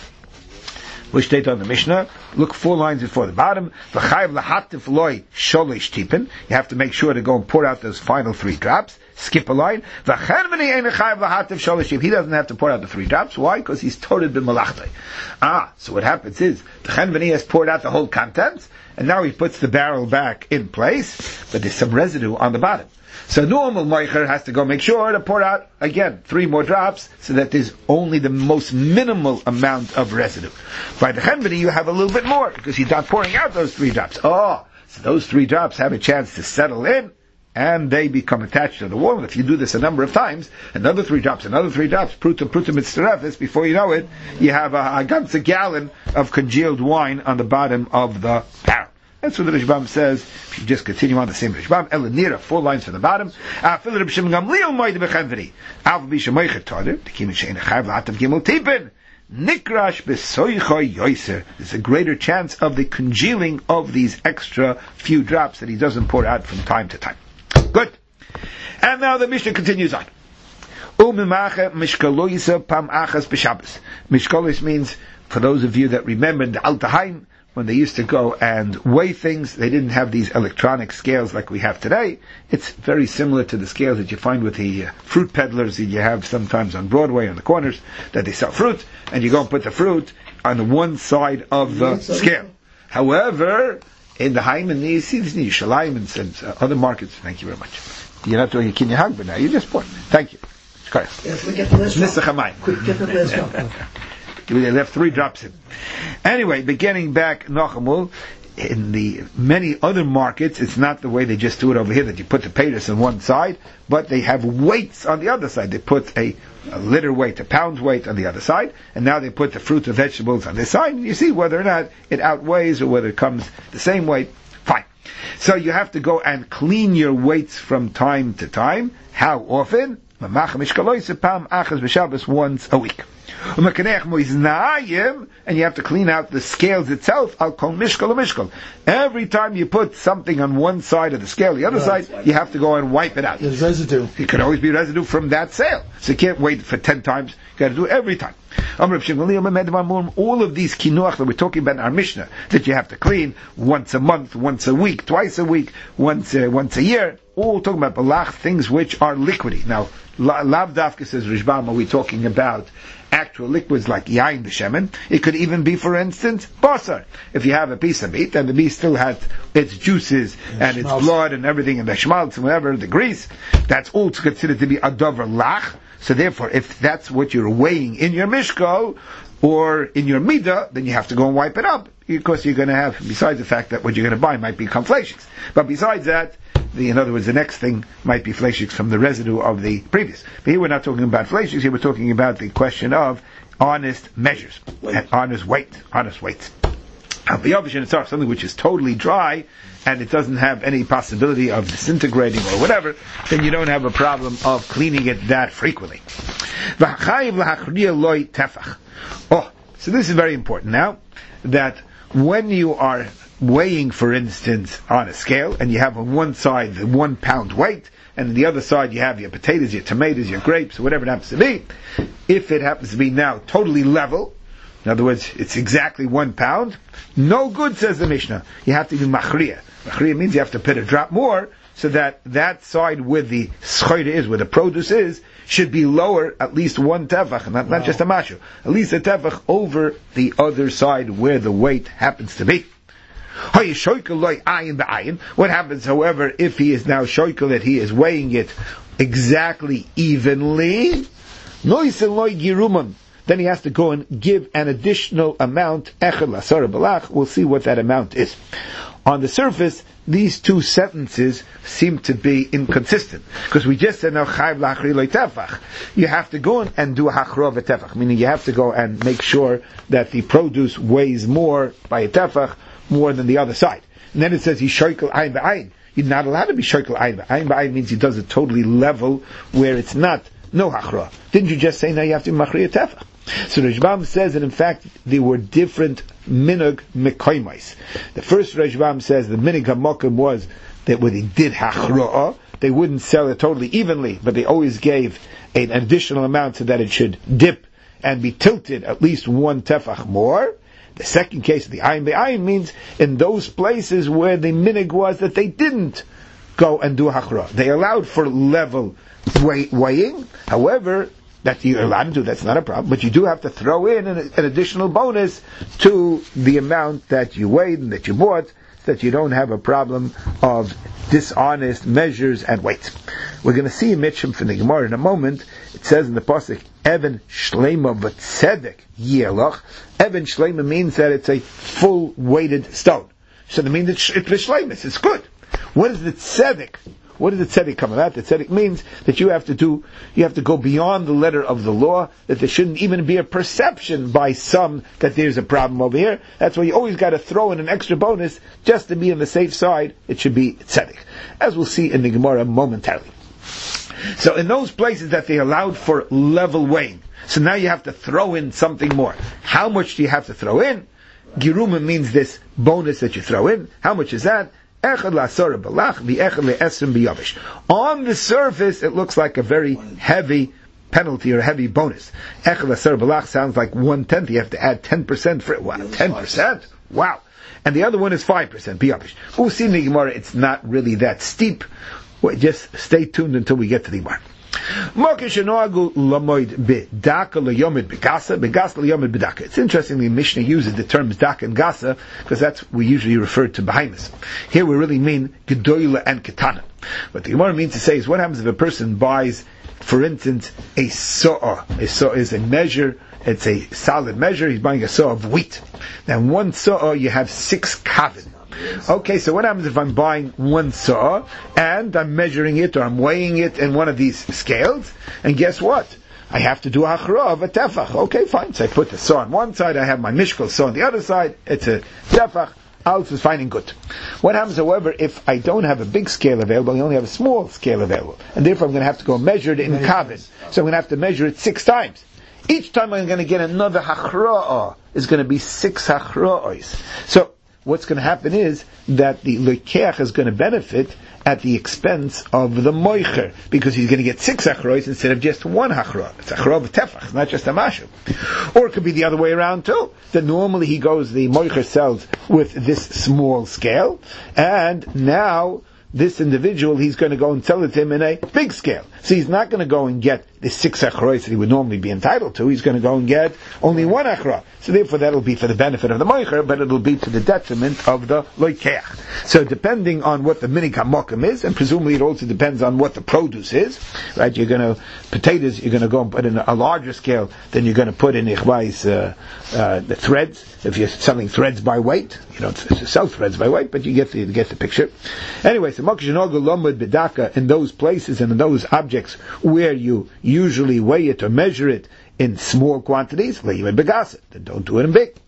which state on the Mishnah, look four lines before the bottom, V'chayv lahatif loy sholish tipin, you have to make sure to go and pour out those final three drops, skip a line, V'chanvani ein chayv lahatif sholish tipin, he doesn't have to pour out the three drops, why? Because he's toted b'malachtai. Ah, so what happens is, the chanvani has poured out the whole contents, and now he puts the barrel back in place, but there's some residue on the bottom. So normal moicher has to go make sure to pour out, again, three more drops, so that there's only the most minimal amount of residue. By the chanvani, you have a little bit more, because he's not pouring out those three drops. Oh, so those three drops have a chance to settle in, and they become attached to the wall. And if you do this a number of times, another three drops, another three drops, pruta pruta mitzrefis, before you know it, you have a, a ganze gallon of congealed wine on the bottom of the barrel. That's what the Rishbam says. If you just continue on the same Rishbam, Elenira, four lines from the bottom. Nikrash besoicha yoiser. There's a greater chance of the congealing of these extra few drops that he doesn't pour out from time to time. Good. And now the Mishnah continues on. Mishkalois means, for those of you that remember the Altaheim, when they used to go and weigh things, they didn't have these electronic scales like we have today. It's very similar to the scales that you find with the uh, fruit peddlers that you have sometimes on Broadway on the corners, that they sell fruit, and you go and put the fruit on one side of the scale. However, in the Haim and the Yerushalayim and uh, other markets, thank you very much. You're not doing a Kinya Hagba now, you just pour. Thank you. Yes, we get the last one. Quick, get the last one. They left three drops in. Anyway, beginning back Nachamul, in the many other markets, it's not the way they just do it over here, that you put the payers on one side, but they have weights on the other side. They put a, a liter weight, a pound weight on the other side, and now they put the fruits and vegetables on this side, and you see whether or not it outweighs or whether it comes the same weight. Fine. So you have to go and clean your weights from time to time. How often? Once a week. And you have to clean out the scales itself. I'll call mishkal mishkal. Every time you put something on one side of the scale, the other right. side, you have to go and wipe it out. There's residue. It could always be residue from that sale. So you can't wait for ten times. You got to do it every time. All of these kinuach that we're talking about in our Mishnah, that you have to clean once a month, once a week, twice a week, once uh, once a year, all talking about balach, things which are liquidy. Now, Lav Dafka says Rishbam, are we talking about actual liquids like yain, the shemen? It could even be, for instance, basar. If you have a piece of meat and the meat still has its juices and, and its blood and everything, and the schmaltz and whatever, the grease, that's all considered to be a davar lach. So therefore, if that's what you're weighing in your mishkal or in your midah, then you have to go and wipe it up, because you're going to have, besides the fact that what you're going to buy might be conflations. But besides that, the, in other words, the next thing might be fleishiks from the residue of the previous. But here we're not talking about fleishiks, here we're talking about the question of honest measures, weight. And honest weight, honest weights. Something which is totally dry, and it doesn't have any possibility of disintegrating or whatever, then you don't have a problem of cleaning it that frequently. Oh, so this is very important now, that when you are weighing, for instance, on a scale, and you have on one side the one pound weight, and on the other side you have your potatoes, your tomatoes, your grapes, whatever it happens to be, if it happens to be now totally level, in other words, it's exactly one pound, no good, says the Mishnah. You have to do machriya. Machriya means you have to put a drop more, so that that side where the schoira is, where the produce is, should be lower at least one tefach, not, wow. not just a mashu, at least a tefach over the other side where the weight happens to be. What happens, however, if he is now shoikel, that he is weighing it exactly evenly? Then he has to go and give an additional amount. We'll see what that amount is. On the surface, these two sentences seem to be inconsistent, because we just said now chayv lachri lo tefach. You have to go and do a hachro v'tefach, meaning you have to go and make sure that the produce weighs more by a tefach, more than the other side. And then it says he shoikel ayin ba'ayin. You're not allowed to be shoikel ayin ba'ayin. Ayin ba'ayin means he does it totally level, where it's not no hachra. Didn't you just say now you have to machriya tefach? So Rishbam says that in fact there were different minog mekoymais. The first Rishbam says the minog hamokim was that when they did hachra, they wouldn't sell it totally evenly, but they always gave an additional amount so that it should dip and be tilted at least one tefach more. The second case of the ayin be'ayin means in those places where the minig was that they didn't go and do hachra. They allowed for level weigh, weighing, however, that you're allowed to do, that's not a problem, but you do have to throw in an, an additional bonus to the amount that you weighed and that you bought, so that you don't have a problem of dishonest measures and weights. We're going to see a mitchum from the Gemara in a moment. It says in the pasuk, Even Shleima v'tzedek yelach. Even Shleima means that it's a full weighted stone. So that means it's it's shleimus, it's good. What is the tzedek? What does the tzedek come about? The tzedek means that you have to do, you have to go beyond the letter of the law, that there shouldn't even be a perception by some that there's a problem over here. That's why you always got to throw in an extra bonus just to be on the safe side. It should be tzedek, as we'll see in the Gemara momentarily. So in those places that they allowed for level weighing, so now you have to throw in something more. How much do you have to throw in? Giruma means this bonus that you throw in. How much is that? On the surface, it looks like a very heavy penalty or a heavy bonus. Sounds like one tenth. You have to add ten percent for it. Wow, ten percent? Wow. And the other one is five percent. We'll see in the Gemara, it's not really that steep. Well, just stay tuned until we get to the Gemara. It's interesting the Mishnah uses the terms dak and gasa, because that's we usually refer to behemoths. Here we really mean gedoyla and ketana. What the Gemara means to say is, what happens if a person buys, for instance, a so'ah? A so'ah is a measure, it's a solid measure, he's buying a so'ah of wheat. Now one so'ah you have six kavin. Okay, so what happens if I'm buying one saw and I'm measuring it or I'm weighing it in one of these scales, and guess what? I have to do hachra of a tefach. Okay, fine. So I put the saw on one side, I have my mishkal saw on the other side, it's a tefach. Alles is fine and good. What happens, however, if I don't have a big scale available, I only have a small scale available, and therefore I'm going to have to go measure it in kavin. So I'm going to have to measure it six times. Each time I'm going to get another hachra'ah. It's going to be six hachra'ahs. So what's going to happen is that the lekeach is going to benefit at the expense of the moicher, because he's going to get six hachra'ahs instead of just one hachra'ah. It's hachra'ah of tefach, not just a mashu. Or it could be the other way around too. That normally he goes, the moicher sells with this small scale, and now this individual, he's going to go and sell it to him in a big scale. So he's not going to go and get the six achrayos that he would normally be entitled to. He's going to go and get only one achrah. So therefore that'll be for the benefit of the moicher, but it'll be to the detriment of the loikeach. So depending on what the minig hamokim is, and presumably it also depends on what the produce is, right? You're going to, potatoes, you're going to go and put in a larger scale than you're going to put in ichvais, uh, uh, the threads. If you're selling threads by weight, you don't sell threads by weight, but you get the, you get the picture. Anyway, so Mokshinogu Lomud Bidaka, in those places and in those objects where you usually weigh it or measure it in small quantities, then don't do it in big.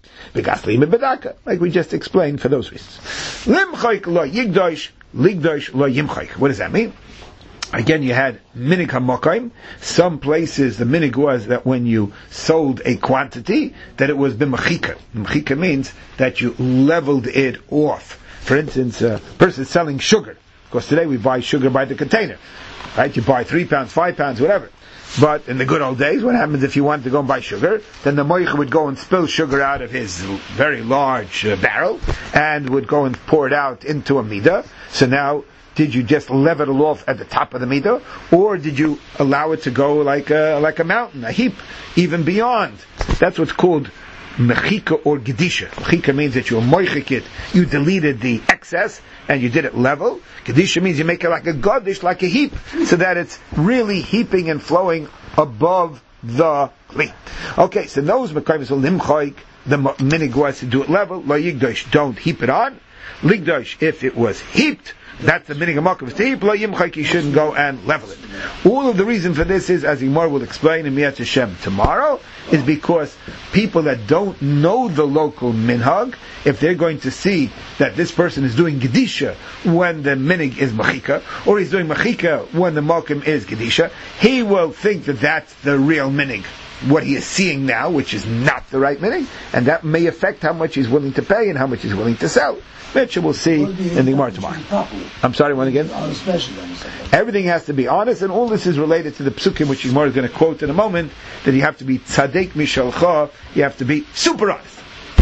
Like we just explained for those reasons. Limchayk lo yigdosh, ligdosh lo yimchayk. What does that mean? Again, you had minig hamokaim. Some places the minig was that when you sold a quantity, that it was b'machika. Machika means that you leveled it off. For instance, a person selling sugar. Of course, today we buy sugar by the container. Right? You buy three pounds, five pounds, whatever. But in the good old days, what happens if you wanted to go and buy sugar? Then the moich would go and spill sugar out of his very large uh, barrel, and would go and pour it out into a midah. So now, did you just level it off at the top of the midah, or did you allow it to go like a, like a mountain, a heap, even beyond? That's what's called mechika or gedisha. Mechika means that you moichik it, you deleted the excess, and you did it level. Gedisha means you make it like a godish, like a heap, so that it's really heaping and flowing above the kli. Okay, so those mekayim will limchoik, the minig was to do it level, lo yigdosh, don't heap it on. Ligdosh, if it was heaped, that's the minig hamakam is to heap, lo yimchayk, you shouldn't go and level it. All of the reason for this is, as Imar will explain in Miyat Hashem tomorrow, is because people that don't know the local minhag, if they're going to see that this person is doing gedisha when the minig is machika, or he's doing machika when the makim is gedisha, he will think that that's the real minig, what he is seeing now, which is not the right minig, and that may affect how much he's willing to pay and how much he's willing to sell. Which we'll see in the Gemara tomorrow. I'm sorry, one again? Everything has to be honest, and all this is related to the psukim, which Gemara is going to quote in a moment, that you have to be tzaddik mishalcha, you have to be super honest.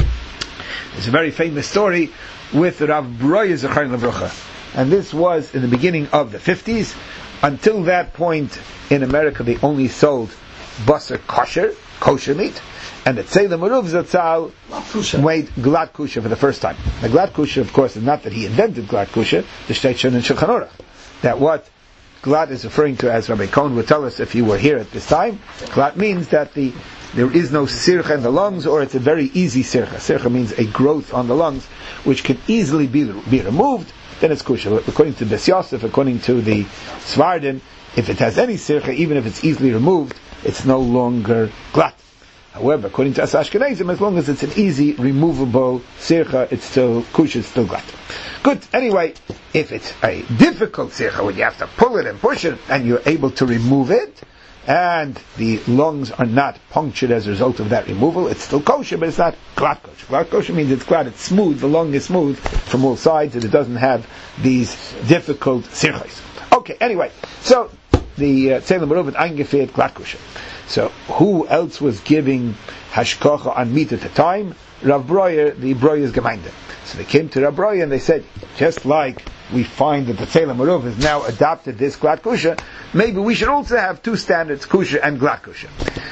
There's a very famous story with Rav Broya Zecharin Levrucha, and this was in the beginning of the fifties. Until that point, in America, they only sold basar kosher, kosher meat, and the Tzeilim Aruv Zatzal made Glad Kusha for the first time. The Glad Kusha, of course, is not that he invented Glad Kusha, the Shteit Shon and Shulchan Aruch. That what Glad is referring to, as Rabbi Cohen would tell us if he were here at this time, Glad means that the there is no sircha in the lungs, or it's a very easy sircha. Sircha means a growth on the lungs, which can easily be, be removed, then it's Kusha. According to Bes Yosef, according to the Svardim, if it has any sircha, even if it's easily removed, it's no longer Glad. However, according to As Ashkenazim, as long as it's an easy, removable sircha, it's still kusha, it's still glat. Good. Anyway, if it's a difficult sircha, when you have to pull it and push it, and you're able to remove it, and the lungs are not punctured as a result of that removal, it's still kosher, but it's not glat kosher. Glat kosher means it's glat, it's smooth, the lung is smooth from all sides, and it doesn't have these difficult sirchas. Okay, anyway, so the Tzeilim Aruv and eingefehrt glat kosher. So, who else was giving hashkacha on meat at the time? Rav Broyer, the Broyer's Gemeinde. So they came to Rav Broyer and they said, just like we find that the Tzeilim Aruv has now adopted this Glat Kusha, maybe we should also have two standards, Kusha and Glat Kusha.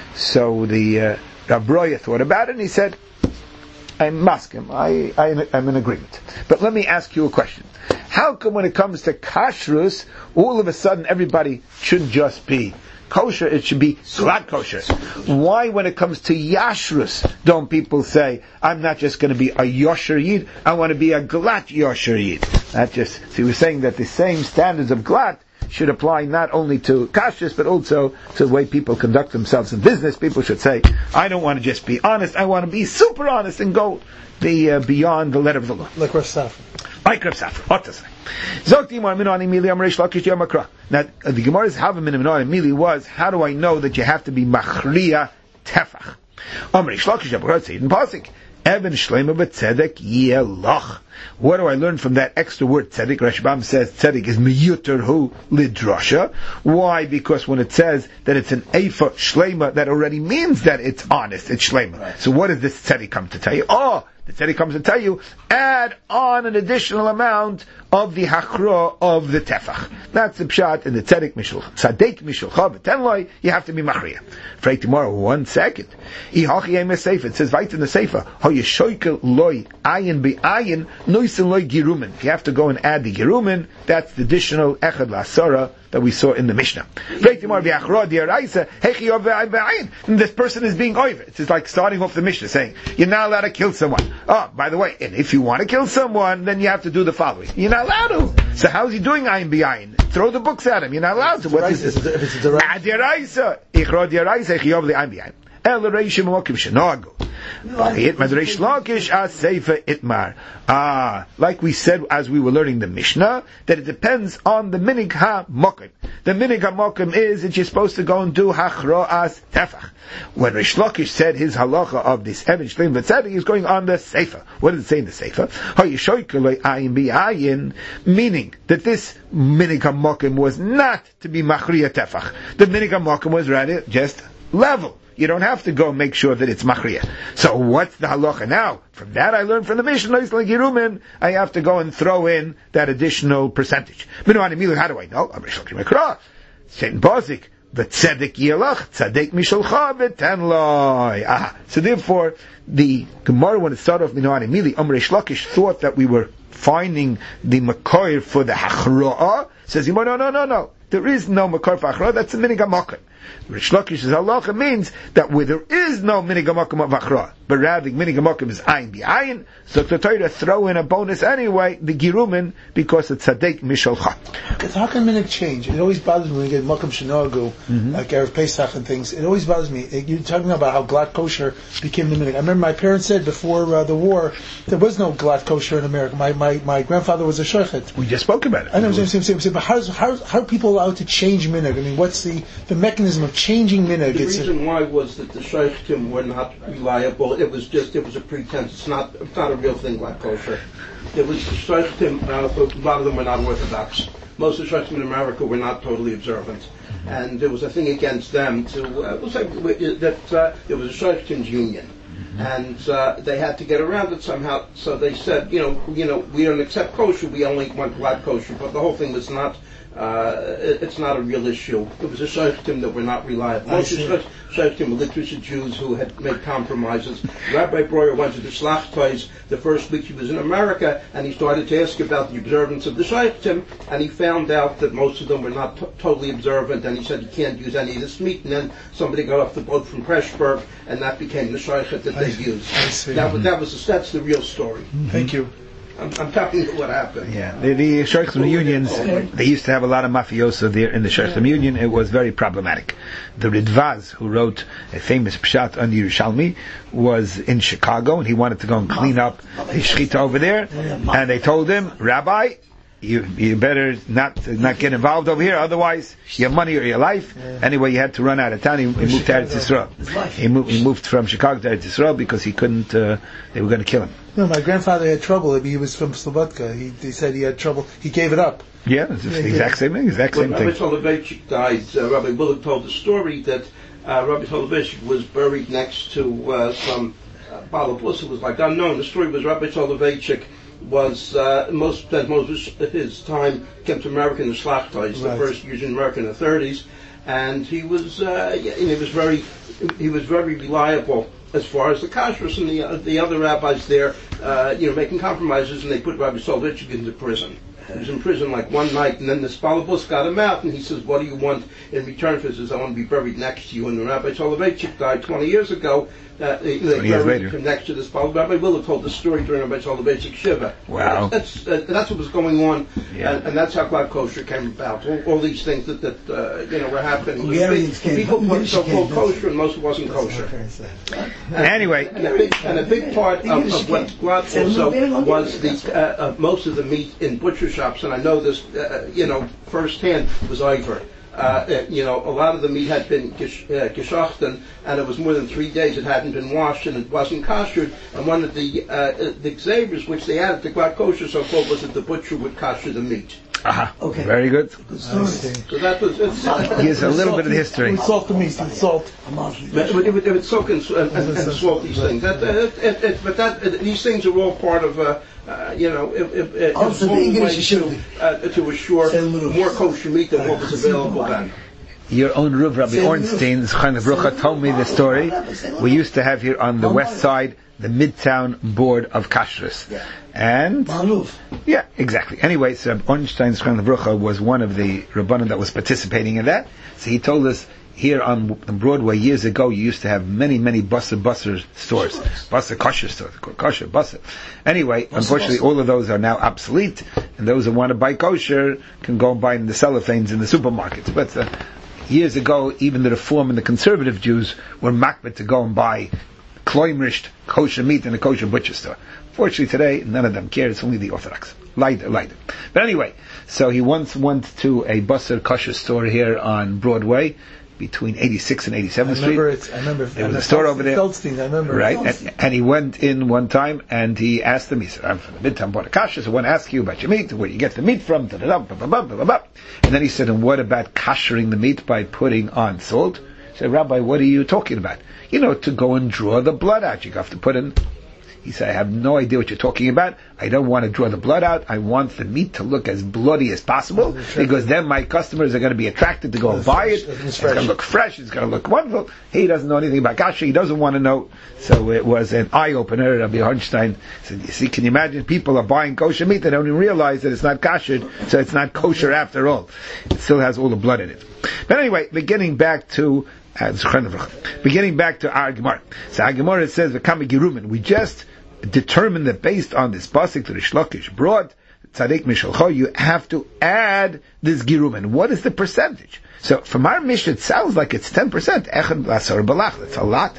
So the uh, Rav Broyer thought about it and he said, I'm maskim, I, I, I'm in agreement. But let me ask you a question. How come when it comes to kashrus, all of a sudden everybody shouldn't just be kosher, it should be glad kosher? Why when it comes to yashrus, don't people say, I'm not just going to be a yosher yid, I want to be a glad yosher yid? That just, see, we're saying that the same standards of glad should apply not only to kashrus, but also to the way people conduct themselves in business. People should say, I don't want to just be honest, I want to be super honest and go the, uh, beyond the letter of the law. Like Rav Safra. Like Rav Safra. What to say? Now, the Gemara's Havamin and Mili was, how do I know that you have to be machriya tefach? Amr Shlokish Yamakra said in Pasik, Even Shlema b'tzedek yelach. What do I learn from that extra word tzedek? Rashbam says tzedek is miyuter hu lidrasha. Why? Because when it says that it's an eifa shlema, that already means that it's honest, it's shlema. Right. So what does this tzedek come to tell you? Oh, the tzedek comes to tell you, add on an additional amount of the hachra of the tefach. That's the pshat in the tzedek mishul tzedek mishul chav tenloi. You have to be machriya. For tomorrow, one second. It says right in the sefer, how you shoykel loy ayin be ayin noisen loy girumen. You have to go and add the girumen. That's the additional echad lasara that we saw in the Mishnah. And this person is being over. It's like starting off the Mishnah saying, you're not allowed to kill someone. Oh, by the way, and if you want to kill someone, then you have to do the following. You're not allowed to. So how's he doing ayin b'ayin? Throw the books at him. You're not allowed to. What is this? If it's a deraisa, ichro deraisa, ichiyov le'ayin b'ayin. El reishim mokim shenagu. Ah, like we said as we were learning the Mishnah, that it depends on the minig ha-mokim. The minig ha-mokim is that you're supposed to go and do hachro'as tefach. When Rish Lakish said his halacha of this Eben Shleim V'tzedek, he's going on the Sefer. What does it say in the Sefer? Meaning that this minig ha-mokim was not to be machriya tefach. The minig ha-mokim was rather just level. You don't have to go and make sure that it's machriya. So what's the halacha now? From that I learned from the Mishnah, I have to go and throw in that additional percentage. How do I know? Satan Bozik, but tzedek yelach, tzedek mishalcha v'tenloi. Ah, so therefore, the Gemara, when it started off Minoan Emili, Amr Shlakish thought that we were finding the makoir for the hachro'ah. Says he, no, no, no, no. There is no makoir for hachro'ah. That's a minig hamakom. Rish Lakish's halacha means that where there is no minig hamakom of hachro'ah, but rather minig hamakom is ayin b'ayin, so the Torah throw in a bonus anyway, the girumin, because it's tzadek mishalcha. How can minig change? It always bothers me when you get makom shenagu, mm-hmm. like Erev Pesach and things. It always bothers me. You're talking about how glad kosher became the minig. I remember my parents said before uh, the war, there was no glad kosher in America. My my, my grandfather was a shochet. We just spoke about it. I know, I'm saying, saying, saying, but how, how, how are people allowed to change minig? I mean, what's the, the mechanism of changing minig? The it's reason a, why was that the shaykhim were not reliable. It was just, it was a pretense. It's not, it's not a real thing like kosher. It was the shaykhim, uh, a lot of them were not orthodox. Most of the shaykhim in America were not totally observant. Mm-hmm. And there was a thing against them to, uh, it was like, that uh, there was a shaykhim's union. Mm-hmm. And uh, they had to get around it somehow. So they said, you know, you know, we don't accept kosher. We only want glad kosher. But the whole thing was not. Uh, it, it's not a real issue. It was a shaykhim that were not reliable. Most of the shaykhim were literature Jews who had made compromises. Rabbi Breuer went to the Schlachtais the first week he was in America, and he started to ask about the observance of the shaykhim, and he found out that most of them were not t- totally observant, and he said you can't use any of this meat, and then somebody got off the boat from Preshberg, and that became the shaykh that they used. I see. That, mm-hmm. that was that's the real story. Mm-hmm. Thank you. I'm, I'm talking about what happened. Yeah, the, the Sheikhs reunions, they used to have a lot of mafioso there in the Sheikhs reunion. It was very problematic. The Ridvaz, who wrote a famous Pshat on the Yerushalmi, was in Chicago, and he wanted to go and clean up his shechita over there, and they told him, Rabbi, you you better not not get involved over here, otherwise your money or your life. Yeah. Anyway, he had to run out of town. He, he moved to Eretz Yisrael. He moved, he moved from Chicago to Eretz Yisrael because he couldn't. Uh, they were going to kill him. No, my grandfather had trouble. He was from Slovakia. He, he said he had trouble. He gave it up. Yeah, it's the exact same thing. Exact same when thing. Rabbi Soloveitchik died, uh, Rabbi Bullock told the story that uh, Rabbi Soloveitchik was buried next to uh, some uh, Balabus. It was like unknown. The story was Rabbi Soloveitchik was uh, most spent most of his time came to America in the Schlachtais, right. The first years in America in the thirties, and he was uh, yeah, he was very he was very reliable as far as the kashrus and the uh, the other rabbis there, uh, you know, making compromises, and they put Rabbi Soloveitchik into prison. He was in prison like one night, and then the Spalabus got him out, and he says, "What do you want in return for this?" He says, "I want to be buried next to you." And the Rabbi Soloveitchik died twenty years ago. Uh, they they buried him next to the Spalabus. Rabbi Willer told the story during Rabbi Soloveitchik Shiva. Wow. That's uh, that's what was going on, yeah. and, and that's how Glad Kosher came about. All, all these things that that uh, you know were happening. Hungarians came. People put so-called kosher, and most wasn't kosher. And, anyway, and a big and a big part of, of what Glad also was the uh, uh, most of the meat in butcher shops, and I know this, uh, you know, firsthand, was Ivor. Uh, you know, a lot of the meat had been gesh- uh, geschachten, and it was more than three days it hadn't been washed, and it wasn't koshered. And one of the uh, the xavers which they added to Glad Kosher, so called, was that the butcher would kosher the meat. Aha. Okay. Very good. Good story. So that was. It's, Here's a little bit of history. With salt the meat, with salt. But it would, it would, it would soak and, and, and, and salt these things. That, it, it, it, but that it, these things are all part of, uh, uh, you know, it, it, it, Also, it was the one way English to, uh, to assure more kosher meat than what was available then. Your own Rav Rabbi Ornstein, Zechon Lebrucha, told me the story. We used to have here on the west side the Midtown Board of Kashrus. And, yeah, exactly. Anyway, so Rabbi Ornstein, Zechon Lebrucha, was one of the Rabbanim that was participating in that. So he told us, here on Broadway years ago, you used to have many, many Basar Basar stores. Basar Kosher stores. Kosher, Basar. Anyway, unfortunately, all of those are now obsolete, and those who want to buy kosher can go and buy in the cellophanes in the supermarkets. But uh, years ago, even the Reform and the conservative Jews were makbet to go and buy kloimrisht kosher meat in a kosher butcher store. Fortunately today, none of them care, it's only the Orthodox. Leider, leider. But anyway, so he once went to a Basar kosher store here on Broadway, between eighty-sixth and eighty-seventh I remember Street. It, I remember there was a store over there. Feldstein, I remember. Right, and, and he went in one time and he asked them, he said, "I'm from the Midtown Board of Kashrus, so I want to ask you about your meat, where you get the meat from, da, da, da, blah, blah, blah, blah, blah." And then he said, "And what about koshering the meat by putting on salt?" He said, "Rabbi, what are you talking about?" "You know, to go and draw the blood out, you have to put in..." He said, "I have no idea what you're talking about. I don't want to draw the blood out. I want the meat to look as bloody as possible, because then my customers are going to be attracted to go and buy it. It's going to look fresh. It's going to look wonderful." He doesn't know anything about kasher. He doesn't want to know. So it was an eye-opener. Rabbi Hornstein said, "You see, can you imagine? People are buying kosher meat. They don't even realize that it's not kasher, so it's not kosher after all. It still has all the blood in it." But anyway, beginning back to Uh, beginning back to our Gemara. So our Gemara, it says, "V'kama girumin." We just determined that based on this pasuk to Rish Lakish brought Tzaddik Mishalcho, you have to add this girumin. What is the percentage? So from our Mishnah, it sounds like it's ten percent. Echad l'asara balach. That's a lot.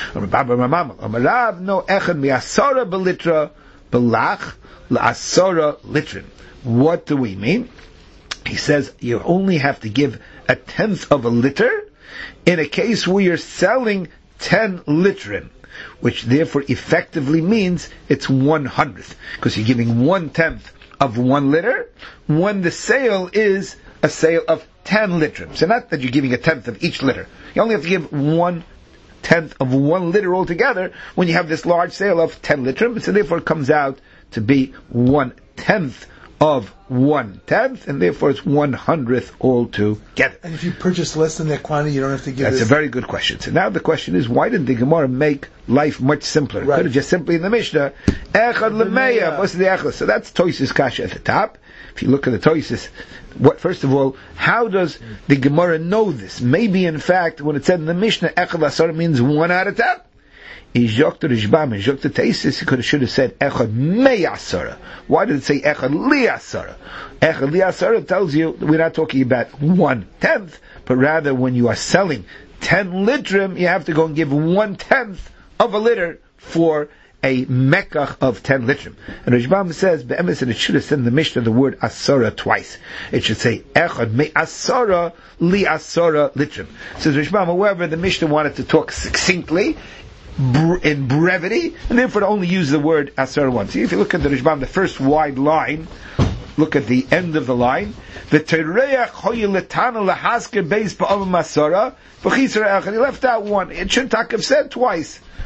No echad mi'asara belitra balach l'asara litrin. What do we mean? He says you only have to give a tenth of a liter in a case where you're selling ten litrin, which therefore effectively means it's one hundredth, because you're giving one tenth of one liter when the sale is a sale of ten litrim. So not that you're giving a tenth of each liter. You only have to give one tenth of one liter altogether when you have this large sale of ten litrim. So therefore it comes out to be one tenth of one tenth, and therefore it's one hundredth altogether. And if you purchase less than that quantity, you don't have to give. That's this. a very good question. So now the question is, why didn't the Gemara make life much simpler? It Right. could have just simply in the Mishnah, Echad Lemeya, what's the Echad? So that's Toisus Kasha at the top. If you look at the Toisus, what, first of all, how does the Gemara know this? Maybe in fact, when it said in the Mishnah, Echad Lasar means one out of ten. He should have said Echad Meyasara. Why did it say Echad Liasara? Echad Liasara tells you that we're not talking about one tenth, but rather when you are selling ten litrim, you have to go and give one tenth of a liter for a mekach of ten litrim. And Rishbam says, Be'emes, and it should have said in the Mishnah the word asara twice. It should say Echad Me Asara Li Asara litrim. Says Rishbam, however, the Mishnah wanted to talk succinctly, in brevity, and therefore to only use the word asar once. See, if you look at the Rishbam, the first wide line, look at the end of the line. The tereach hoyiletana lahasker beis ba'avam asara b'chisar echad. He left out one. It should have said twice.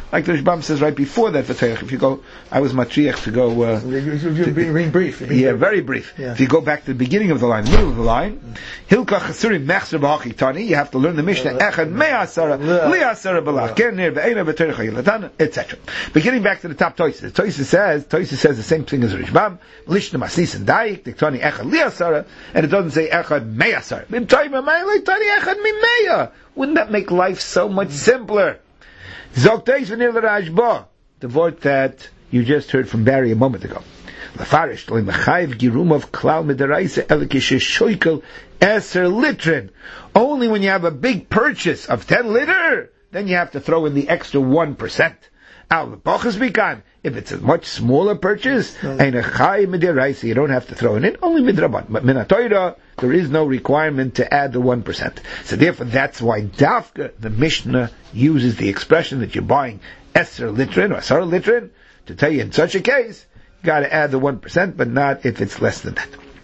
like the Rishbam says right before that, if you go, I was matriach to go, uh, you're being brief. You're being yeah, brief. very brief. Yeah. If you go back to the beginning of the line, the middle of the line, Hilka Chasurim Mechzer B'Hachi Tani, you have to learn the Mishnah, Echad Me'asara, Li'asara B'Lach, Ken Nir Be'ena B'Terech HaYilatan, et cetera. Beginning back to the top Toysis. Toysis says, Toysis says the same thing as Rishbam, Lishna Masnis and Daik, Diktani Echad Li'asara, and it doesn't say Echad Me'asara. Bim Toyma Me'alei Tani Echad Mi'meya. Wouldn't that make life so much simpler? Zok Toyis V'nir L'Rashba, the word that you just heard from Barry a moment ago. Lafarish L'Mechayev Girum of Klal Midaraisa Elikish Shoikel Eser Litrin. Only when you have a big purchase of ten liter, then you have to throw in the extra one percent. If it's a much smaller purchase, you don't have to throw it in, only midraban. But minatoira, there is no requirement to add the one percent. So therefore, that's why Dafka, the Mishnah, uses the expression that you're buying Eser Litrin or Asar Litrin to tell you in such a case, you got to add the one percent, but not if it's less than that.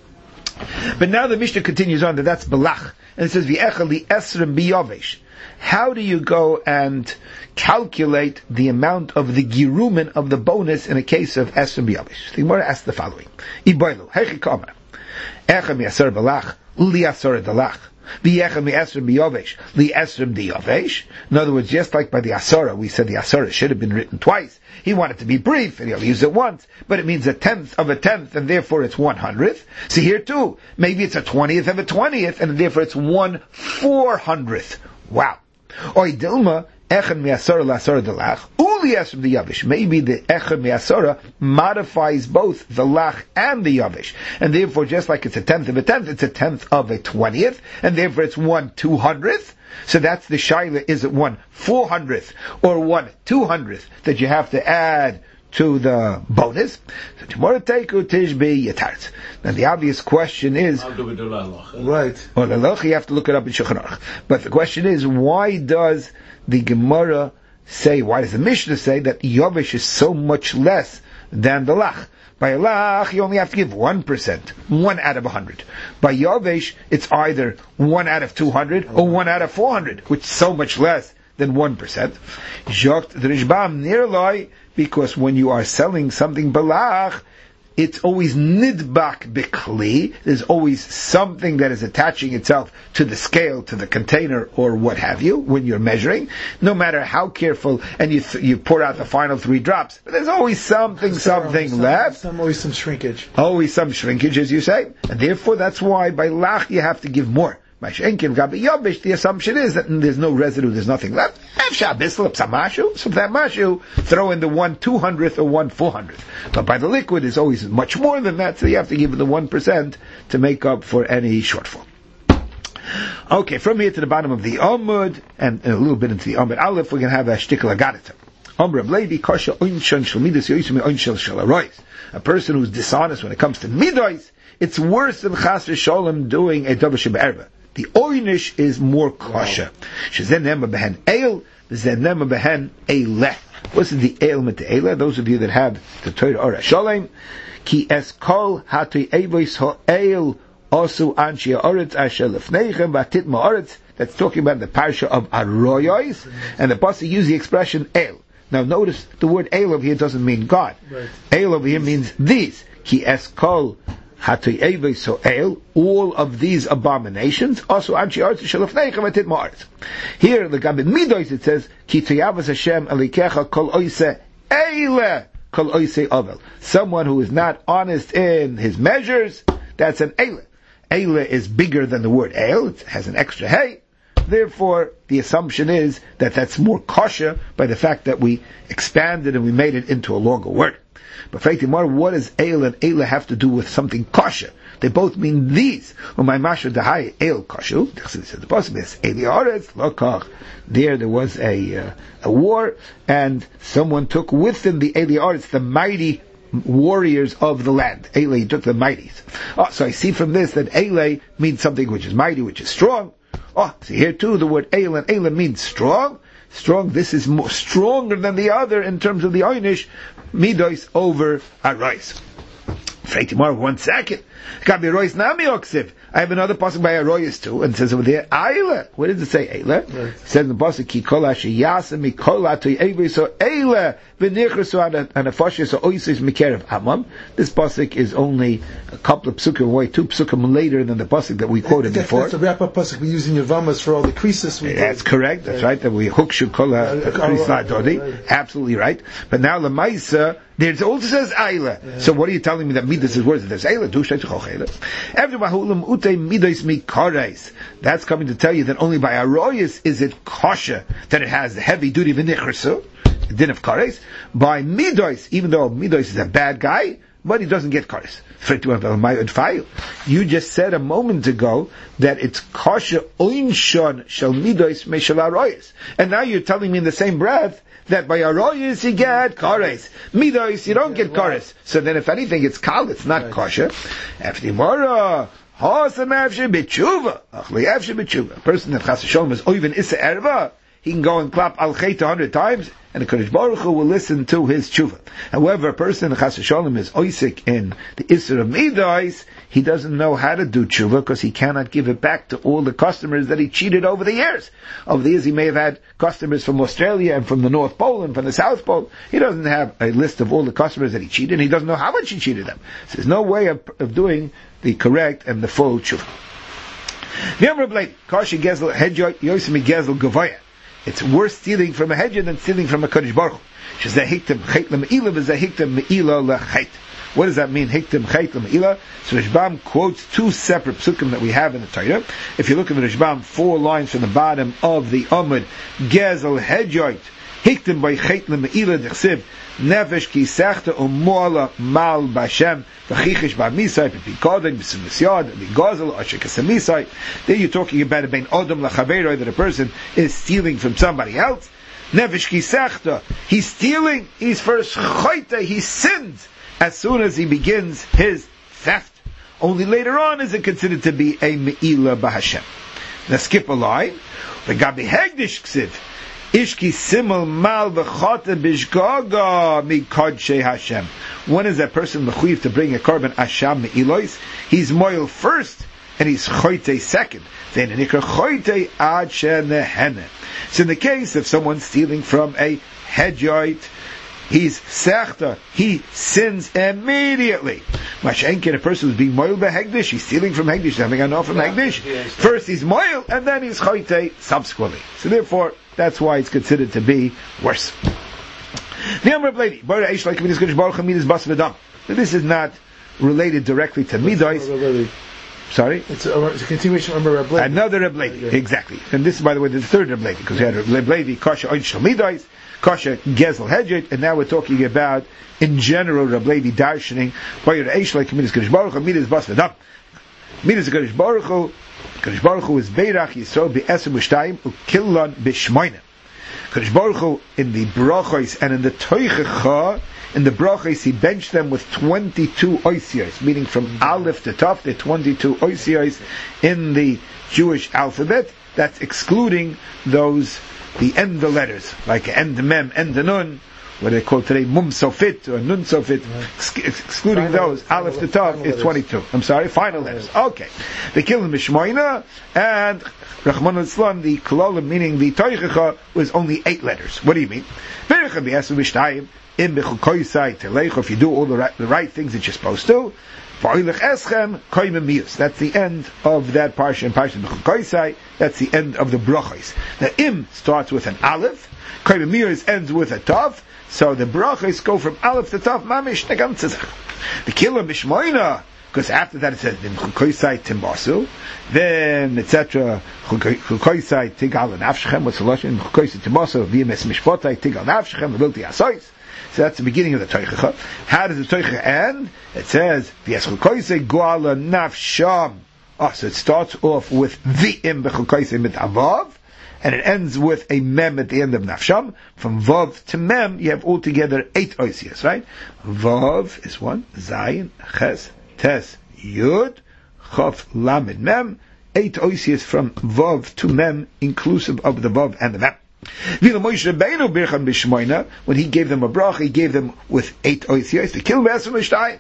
But now the Mishnah continues on that that's Balach, and it says V'echa li esrim biyovesh. How do you go and calculate the amount of the girumin of the bonus in a case of esrim biyovesh? The Gemara asks the following: Iboilu hechi kamer echa mi asar balach li asar dalach v'echa mi esrim biyovesh li esrim diyovesh. In other words, just like by the asara, we said the asara should have been written twice. He wanted to be brief, and he'll use it once, but it means a tenth of a tenth, and therefore it's one hundredth. See here too, maybe it's a twentieth of a twentieth, and therefore it's one four hundredth. Wow. Oy Dilma, Echad Me'asara L'asara Delach, Uli Esrim the Yavish. Maybe the Echad Me'asara modifies both the Lach and the Yavish. And therefore, just like it's a tenth of a tenth, it's a tenth of a twentieth, and therefore it's one two hundredth. So that's the Shaila, is it one four hundredth or one two hundredth that you have to add to the bonus? So tomorrow Teiku Tishbi Yatart. Now the obvious question is, How do we do Lalach? Right. well, Lalach, you have to look it up in Shulchan Aruch. But the question is, why does the Gemara say, why does the Mishnah say that Yavish is so much less than the Lach? By Lach, you only have to give one percent, one out of a hundred. By Yavish, it's either one out of two hundred or one out of four hundred, which is so much less than one percent. Jokt the Rishbam nirloi, because when you are selling something balach, it's always nidbak bikli. There's always something that is attaching itself to the scale, to the container, or what have you, when you're measuring. No matter how careful, and you th- you pour out the final three drops, but there's always something, something some, left. Some, always some shrinkage. Always some shrinkage, as you say. And therefore, that's why by lach you have to give more. By Shenkin Gabi Yobish, the assumption is that there's no residue, there's nothing left. So from that mashu, throw in the one two hundredth or one four hundredth. But by the liquid, it's always much more than that, so you have to give it the one percent to make up for any shortfall. Okay, from here to the bottom of the Amud, and a little bit into the Amud Aleph, we're going to have a shtickle agadita. A person who's dishonest when it comes to midos, it's worse than chas v'sholem doing a davar shebe'erba. The oynish is more kosher. Shezen nema behen eil, shezen nema behen eileh. What's the ailment to eileh? Those of you that have the Torah or Sholem, ki es kol hatui evois ho eil osu anshi ha'oretz asher lefneichem v'atit ma'oretz. That's talking about the parsha of Aroyos, and the pasuk use the expression eil. Now notice the word eil over here doesn't mean God. Right. Eil over here means these. Ki es kol hatui evois ho eil, all of these abominations, also anshi ha'oretz asher lefneichem v'atit ma'oretz. Here, the Gabin Midos, it says, ki tuyavas Hashem alikecha kol oise eile kol oise ovel. Someone who is not honest in his measures, that's an eile. Eile is bigger than the word eil, it has an extra hey. Therefore, the assumption is that that's more kosher by the fact that we expanded and we made it into a longer word. But Freitimar, what does eil and eile have to do with something kosher? They both mean these. My masha dahai eil kosher. The possible is Eliaretz lokach. There, there was a uh, a war, and someone took with them the Eliaretz, the mighty warriors of the land. Eile, he took the mighties. Oh, so I see from this that Eile means something which is mighty, which is strong. Oh, see here too, the word Eil and Eile means strong. Strong, this is more stronger than the other in terms of the Oynish, Midos over Arais. Freitimar, one second. I have another pasuk by Aroyas too, and it says over there, Eile. Where does it say Eile? Right. It says in the pasuk, Ki kol asher yasa mikol atu eivri so Eile v'nichrasu anafashis so oisis mikerev amam. This pasuk is only a couple of psukim away, two psukim later than the pasuk that we quoted that, before. That's the wrap-up pasuk we use in Yavamas for all the creases. We That's did. correct. That's right. That we hukshu kol ha-kris. Absolutely right. But now the Maisa, it also says Eile. Yeah. So what are you telling me that Midas is worse? There's Eile, do shay tchoch Eile. Every mahulim ute Midas mikares. That's coming to tell you that only by Aroyas is it kosher, that it has the heavy duty of v'nichrasu, din of kares. By Midas, even though Midas is a bad guy, but he doesn't get kares. You just said a moment ago that it's kosher oinshon shel Midas me shel Aroyas. And now you're telling me in the same breath that by Aroyas you get kares. Midas you don't get kares. So then if anything it's kal, it's not kosher. After Mora, a person that chas v'sholom is oiven issa erva, he can go and clap al chet a hundred times, and the Kodesh Baruch Hu will listen to his tshuva. However, a person that chas v'sholom is oisik in the Isser of Midas, he doesn't know how to do tshuva because he cannot give it back to all the customers that he cheated over the years. Over the years he may have had customers from Australia and from the North Pole and from the South Pole. He doesn't have a list of all the customers that he cheated, and he doesn't know how much he cheated them. So there's no way of, of doing the correct and the full tshuva. It's worse stealing from a hedger than stealing from a Kodesh Baruch Hu. What does that mean? Hiktim chait l'me'ila. So Rishbam quotes two separate psukim that we have in the Torah. If you look at the Rishbam, four lines from the bottom of the Amud, Gezel hedjoit, hiktim by chait l'me'ila d'chsiv, nefesh ki sechta u'moala mal b'Hashem, v'chichish b'amisai, v'pikodin, b'sumisyad, v'gozel, asher kasamisai. There you're talking about a ben odom l'chaveroi, that a person is stealing from somebody else. Nefesh ki sechta, he's stealing, he's first choyta, he sins as soon as he begins his theft. Only later on is it considered to be a me'ila b'Hashem. Now skip a line. V'gabi hegdish ksiv, ishki simel mal v'chata bishgaga mikodshei Hashem. When is that person mechuyev to bring a korban asham me'ilois? He's moil first, and he's choyte second. Then nikra choyte ad shenehene. So in the case of someone stealing from a hedjoit, he's sechta, he sins immediately. Mashenkin, a person who's being moil behegdish, he's stealing from hegdish, he's having enough from hegdish. First he's moil, and then he's choyte subsequently. So therefore, that's why it's considered to be worse. This is not related directly to Midas. Sorry? It's a, it's a continuation of Reb Levi. Another Reb Levi, exactly. And this is, by the way, the third Reb Levi, because we had Reb Levi, Kasha Oin Shel Midas, Kasha Gezel Hedget, and now we're talking about, in general, Reb Levi darshaning, Boyer Eish like Midas Kodesh Baruch Hu, Midas Bas V'dam. Midas Kodesh Baruch Hu, Kodesh Baruch Hu is Beirach Yisrael Be'esem U'shtayim U'killon B'shmoyne. Kodesh Baruch Hu, in the Brachos and in the Toichecha, in the Brachos, he benched them with twenty-two oisiyos, meaning from Aleph to Tav, there are twenty-two oisiyos in the Jewish alphabet. That's excluding those, the end the letters, like end mem, end nun, what they call today mum sofit or nun sofit, Ex- excluding final, those, final, Aleph to Tav is twenty-two. I'm sorry, final letters. Okay. They killed the Mishmoina, and Rahman al-Islam, the Kololim, meaning the Toichecha, was only eight letters. What do you mean? In if you do all the right, the right things that you're supposed to, that's the end of that parsha and parsha. That's the end of the brachos. The im starts with an aleph, koimim ends with a tav, so the brachos go from aleph to tav, mamish negantzach. The killer mishmoina, because after that it says chukoisai timbasu, then et cetera. Chukoisai tigal nafshechem. What's the lashon? Chukoisai timbasu v'yemes mishpotai tigal nafshechem v'vilti asois. So that's the beginning of the Toichecha. How does the Toichecha end? It says, V'yeschukoise goala nafsham. Oh, so it starts off with V'im b'chukoise mit avav, and it ends with a mem at the end of nafsham. From vav to mem, you have altogether eight oisias, right? Vav is one, zayin, ches, tes, yud, chof, lamed, mem. Eight oisias from vav to mem, inclusive of the vav and the mem. When he gave them a bracha, he gave them with eight oisiyos. The kill v'esem l'shtayim.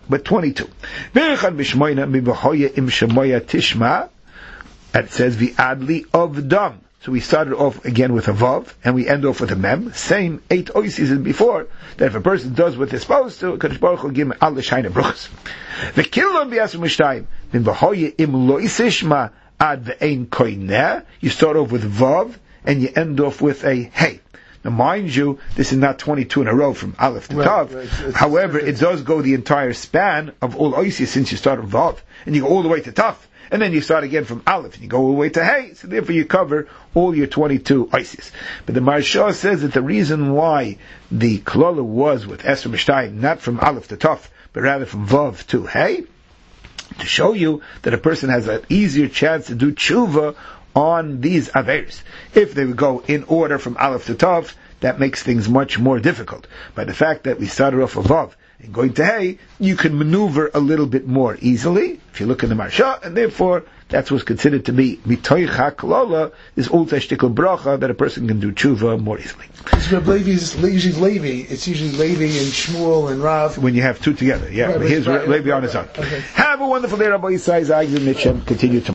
but twenty-two. V'echad b'shmoyna mibahoya im shemoya tishma, and it says v'adli of dam. So we started off again with a vav, and we end off with a mem. Same eight oises as before, that if a person does what they're supposed to, Kadosh Baruch Hu give him al l'shayna bruchas. V'kilon b'yasum mishtayim, mibahoya im loisishma ad v'ein koineh. You start off with vav, and you end off with a hey. Now, mind you, this is not twenty-two in a row from Aleph to Right, Tav. right. It's- it's- However, it does go the entire span of all Oisius since you start with Vav, and you go all the way to Tav, and then you start again from Aleph, and you go all the way to Hey, so therefore you cover all your twenty-two Oisius. But the Maharsha says that the reason why the Klola was with Esra Mishtayim, not from Aleph to Tav, but rather from Vav to Hey, to show you that a person has an easier chance to do tshuva on these Averis. If they would go in order from Aleph to Tav, that makes things much more difficult. By the fact that we started off with Vav and going to Hey, you can maneuver a little bit more easily, if you look in the Maharsha, and therefore, that's what's considered to be Mitoich HaKlola, is Ulta Shtikl Bracha, that a person can do tshuva more easily. It's Reb Levi's, usually Levi. It's usually Levi and Shmuel and Rav. When you have two together, yeah. Right, But here's right, Levi right, on his own. right, okay. Have a wonderful day, Rabbi Yisai Zayim Mitchem. Continue tomorrow.